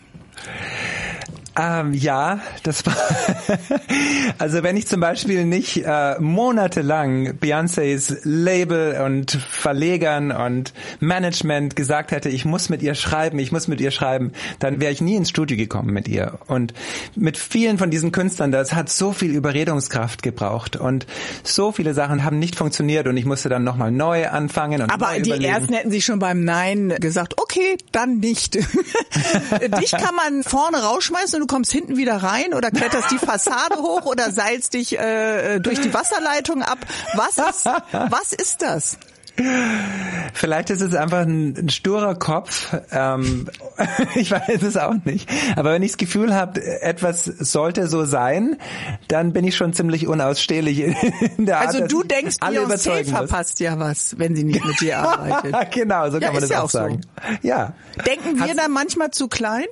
Ja, das war, also wenn ich zum Beispiel nicht monatelang Beyoncés Label und Verlegern und Management gesagt hätte, ich muss mit ihr schreiben, dann wäre ich nie ins Studio gekommen mit ihr. Und mit vielen von diesen Künstlern, das hat so viel Überredungskraft gebraucht und so viele Sachen haben nicht funktioniert und ich musste dann nochmal neu anfangen. Und aber die Ersten hätten sich schon beim Nein gesagt, okay, dann nicht. Dich kann man vorne rausschmeißen und du kommst hinten wieder rein oder kletterst die Fassade hoch oder seilst dich durch die Wasserleitung ab. Was ist das? Vielleicht ist es einfach ein sturer Kopf. Ich weiß es auch nicht. Aber wenn ich das Gefühl habe, etwas sollte so sein, dann bin ich schon ziemlich unausstehlich in der Art. Also du denkst, Beyoncé verpasst ja was, wenn sie nicht mit dir arbeitet. Genau, so kann man das auch sagen. So. Ja. Denken wir dann manchmal zu klein?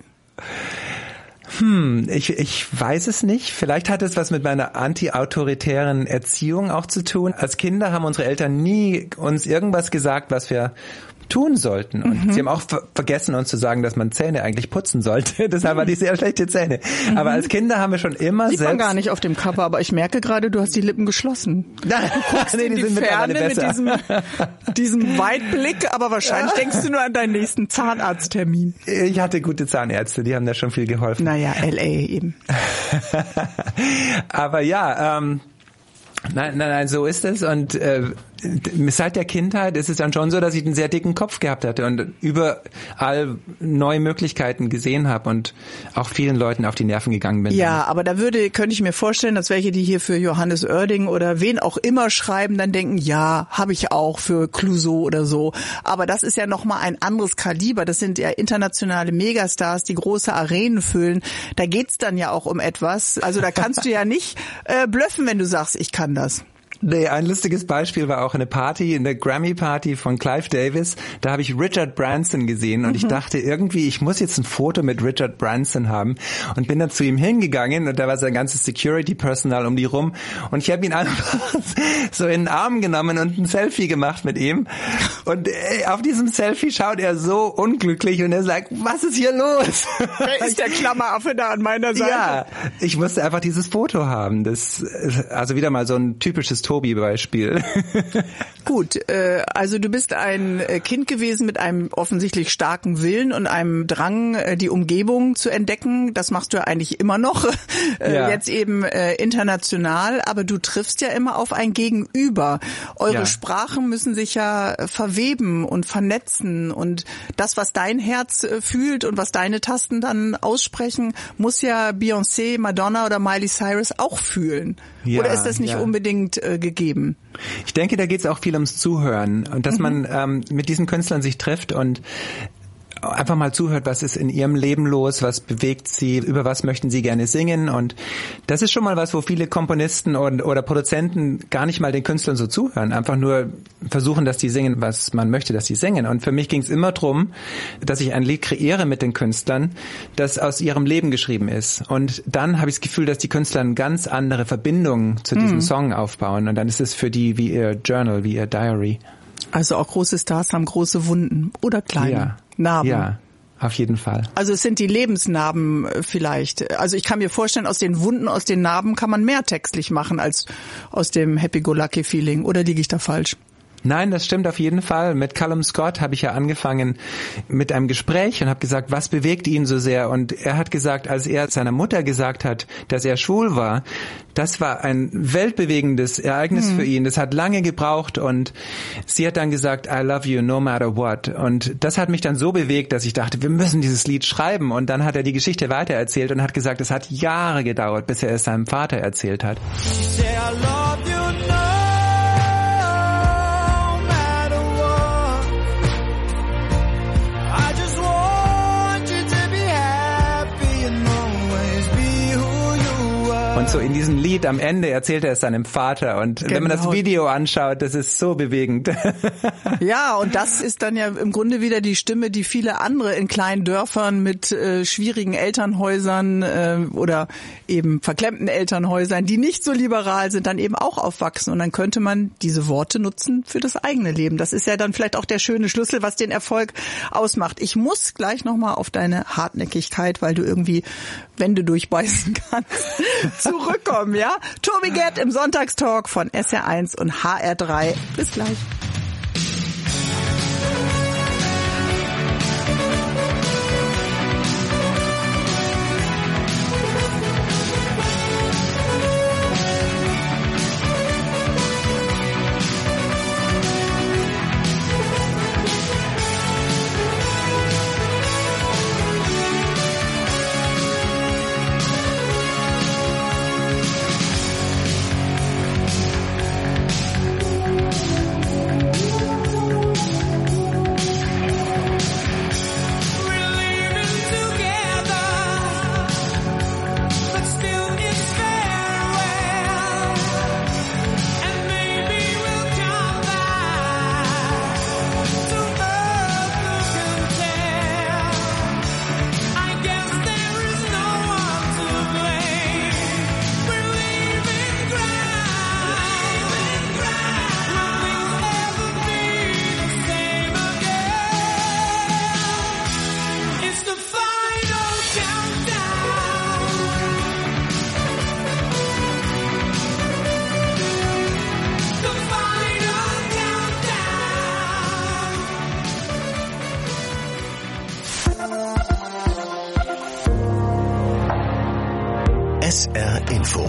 Ich weiß es nicht. Vielleicht hat es was mit meiner anti-autoritären Erziehung auch zu tun. Als Kinder haben unsere Eltern nie uns irgendwas gesagt, was wir tun sollten. Und sie haben auch vergessen, uns zu sagen, dass man Zähne eigentlich putzen sollte. Deshalb waren die sehr schlechte Zähne. Aber als Kinder haben wir schon immer Sieht man gar nicht auf dem Cover, aber ich merke gerade, du hast die Lippen geschlossen. Du guckst in die Ferne mit diesem Weitblick, aber wahrscheinlich denkst du nur an deinen nächsten Zahnarzttermin. Ich hatte gute Zahnärzte, die haben da schon viel geholfen. Naja, L.A. eben. Aber ja, nein, so ist es. Und seit der Kindheit ist es dann schon so, dass ich einen sehr dicken Kopf gehabt hatte und überall neue Möglichkeiten gesehen habe und auch vielen Leuten auf die Nerven gegangen bin. Ja, aber könnte ich mir vorstellen, dass welche, die hier für Johannes Oerding oder wen auch immer schreiben, dann denken, ja, habe ich auch für Clouseau oder so. Aber das ist ja nochmal ein anderes Kaliber. Das sind ja internationale Megastars, die große Arenen füllen. Da geht's dann ja auch um etwas. Also da kannst du ja nicht bluffen, wenn du sagst, ich kann das. Nee, ein lustiges Beispiel war auch eine Grammy-Party von Clive Davis. Da habe ich Richard Branson gesehen und ich dachte irgendwie, ich muss jetzt ein Foto mit Richard Branson haben und bin dann zu ihm hingegangen und da war sein ganzes Security-Personal um die rum und ich habe ihn einfach so in den Arm genommen und ein Selfie gemacht mit ihm und auf diesem Selfie schaut er so unglücklich und er sagt, was ist hier los? Wer ist der Klammeraffe da an meiner Seite? Ja, ich musste einfach dieses Foto haben. Das, also wieder mal so ein typisches Tobi-Beispiel. Gut, also du bist ein Kind gewesen mit einem offensichtlich starken Willen und einem Drang, die Umgebung zu entdecken. Das machst du ja eigentlich immer noch, jetzt eben international, aber du triffst ja immer auf ein Gegenüber. Eure Sprachen müssen sich ja verweben und vernetzen und das, was dein Herz fühlt und was deine Tasten dann aussprechen, muss ja Beyoncé, Madonna oder Miley Cyrus auch fühlen. Ja, oder ist das nicht unbedingt gegeben? Ich denke, da geht es auch viel ums Zuhören und dass man mit diesen Künstlern sich trifft und einfach mal zuhört, was ist in ihrem Leben los, was bewegt sie, über was möchten sie gerne singen und das ist schon mal was, wo viele Komponisten oder Produzenten gar nicht mal den Künstlern so zuhören, einfach nur versuchen, dass die singen, was man möchte, dass sie singen und für mich ging es immer drum, dass ich ein Lied kreiere mit den Künstlern, das aus ihrem Leben geschrieben ist und dann habe ich das Gefühl, dass die Künstler eine ganz andere Verbindung zu diesem Song aufbauen und dann ist es für die wie ihr Journal, wie ihr Diary. Also auch große Stars haben große Wunden oder kleine Narben. Ja, auf jeden Fall. Also es sind die Lebensnarben vielleicht. Also ich kann mir vorstellen, aus den Wunden, aus den Narben kann man mehr textlich machen als aus dem Happy-Go-Lucky-Feeling. Oder liege ich da falsch? Nein, das stimmt auf jeden Fall. Mit Callum Scott habe ich ja angefangen mit einem Gespräch und habe gesagt, was bewegt ihn so sehr? Und er hat gesagt, als er seiner Mutter gesagt hat, dass er schwul war, das war ein weltbewegendes Ereignis für ihn. Das hat lange gebraucht und sie hat dann gesagt, I love you no matter what. Und das hat mich dann so bewegt, dass ich dachte, wir müssen dieses Lied schreiben. Und dann hat er die Geschichte weitererzählt und hat gesagt, es hat Jahre gedauert, bis er es seinem Vater erzählt hat. Und so in diesem Lied am Ende erzählt er es seinem Vater. Und wenn man das Video anschaut, das ist so bewegend. Ja, und das ist dann ja im Grunde wieder die Stimme, die viele andere in kleinen Dörfern mit schwierigen Elternhäusern oder eben verklemmten Elternhäusern, die nicht so liberal sind, dann eben auch aufwachsen. Und dann könnte man diese Worte nutzen für das eigene Leben. Das ist ja dann vielleicht auch der schöne Schlüssel, was den Erfolg ausmacht. Ich muss gleich nochmal auf deine Hartnäckigkeit, weil du irgendwie Wände durchbeißen kannst, zurückkommen, ja? Toby Gad im Sonntagstalk von SR1 und HR3. Bis gleich. SR Info.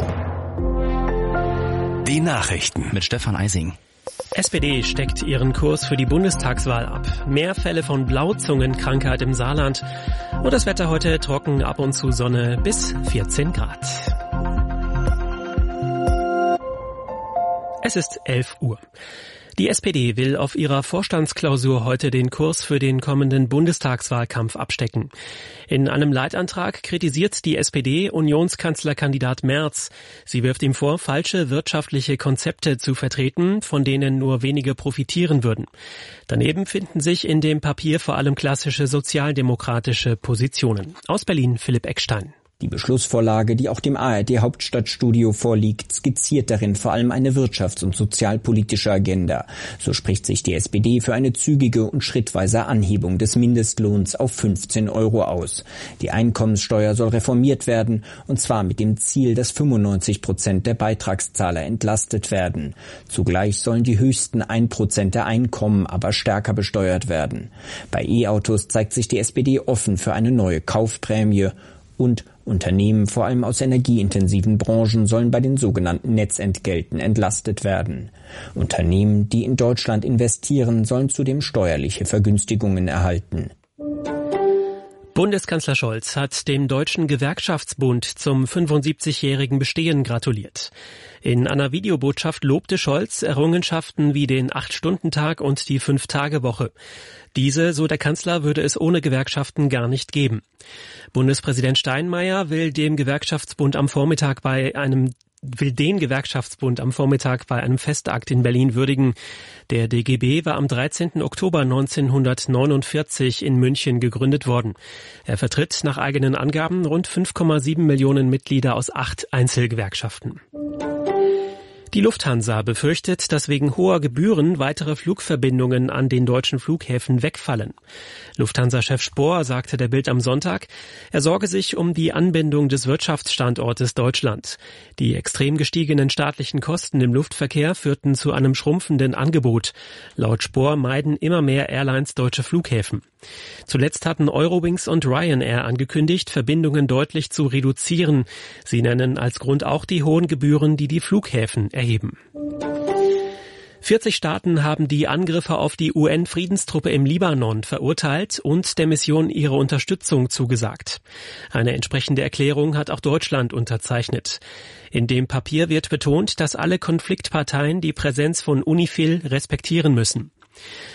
Die Nachrichten. Mit Stefan Eising. SPD steckt ihren Kurs für die Bundestagswahl ab. Mehr Fälle von Blauzungenkrankheit im Saarland. Und das Wetter heute trocken, ab und zu Sonne bis 14 Grad. Es ist 11 Uhr. Die SPD will auf ihrer Vorstandsklausur heute den Kurs für den kommenden Bundestagswahlkampf abstecken. In einem Leitantrag kritisiert die SPD Unionskanzlerkandidat Merz. Sie wirft ihm vor, falsche wirtschaftliche Konzepte zu vertreten, von denen nur wenige profitieren würden. Daneben finden sich in dem Papier vor allem klassische sozialdemokratische Positionen. Aus Berlin Philipp Eckstein. Die Beschlussvorlage, die auch dem ARD-Hauptstadtstudio vorliegt, skizziert darin vor allem eine wirtschafts- und sozialpolitische Agenda. So spricht sich die SPD für eine zügige und schrittweise Anhebung des Mindestlohns auf 15 € aus. Die Einkommenssteuer soll reformiert werden, und zwar mit dem Ziel, dass 95% der Beitragszahler entlastet werden. Zugleich sollen die höchsten 1% der Einkommen aber stärker besteuert werden. Bei E-Autos zeigt sich die SPD offen für eine neue Kaufprämie. Und Unternehmen, vor allem aus energieintensiven Branchen, sollen bei den sogenannten Netzentgelten entlastet werden. Unternehmen, die in Deutschland investieren, sollen zudem steuerliche Vergünstigungen erhalten. Bundeskanzler Scholz hat dem Deutschen Gewerkschaftsbund zum 75-jährigen Bestehen gratuliert. In einer Videobotschaft lobte Scholz Errungenschaften wie den 8-Stunden-Tag und die 5-Tage-Woche. Diese, so der Kanzler, würde es ohne Gewerkschaften gar nicht geben. Bundespräsident Steinmeier will den Gewerkschaftsbund am Vormittag bei einem Festakt in Berlin würdigen. Der DGB war am 13. Oktober 1949 in München gegründet worden. Er vertritt nach eigenen Angaben rund 5,7 Millionen Mitglieder aus 8 Einzelgewerkschaften. Die Lufthansa befürchtet, dass wegen hoher Gebühren weitere Flugverbindungen an den deutschen Flughäfen wegfallen. Lufthansa-Chef Spohr sagte der Bild am Sonntag, er sorge sich um die Anbindung des Wirtschaftsstandortes Deutschland. Die extrem gestiegenen staatlichen Kosten im Luftverkehr führten zu einem schrumpfenden Angebot. Laut Spohr meiden immer mehr Airlines deutsche Flughäfen. Zuletzt hatten Eurowings und Ryanair angekündigt, Verbindungen deutlich zu reduzieren. Sie nennen als Grund auch die hohen Gebühren, die die Flughäfen erheben. 40 Staaten haben die Angriffe auf die UN-Friedenstruppe im Libanon verurteilt und der Mission ihre Unterstützung zugesagt. Eine entsprechende Erklärung hat auch Deutschland unterzeichnet. In dem Papier wird betont, dass alle Konfliktparteien die Präsenz von UNIFIL respektieren müssen.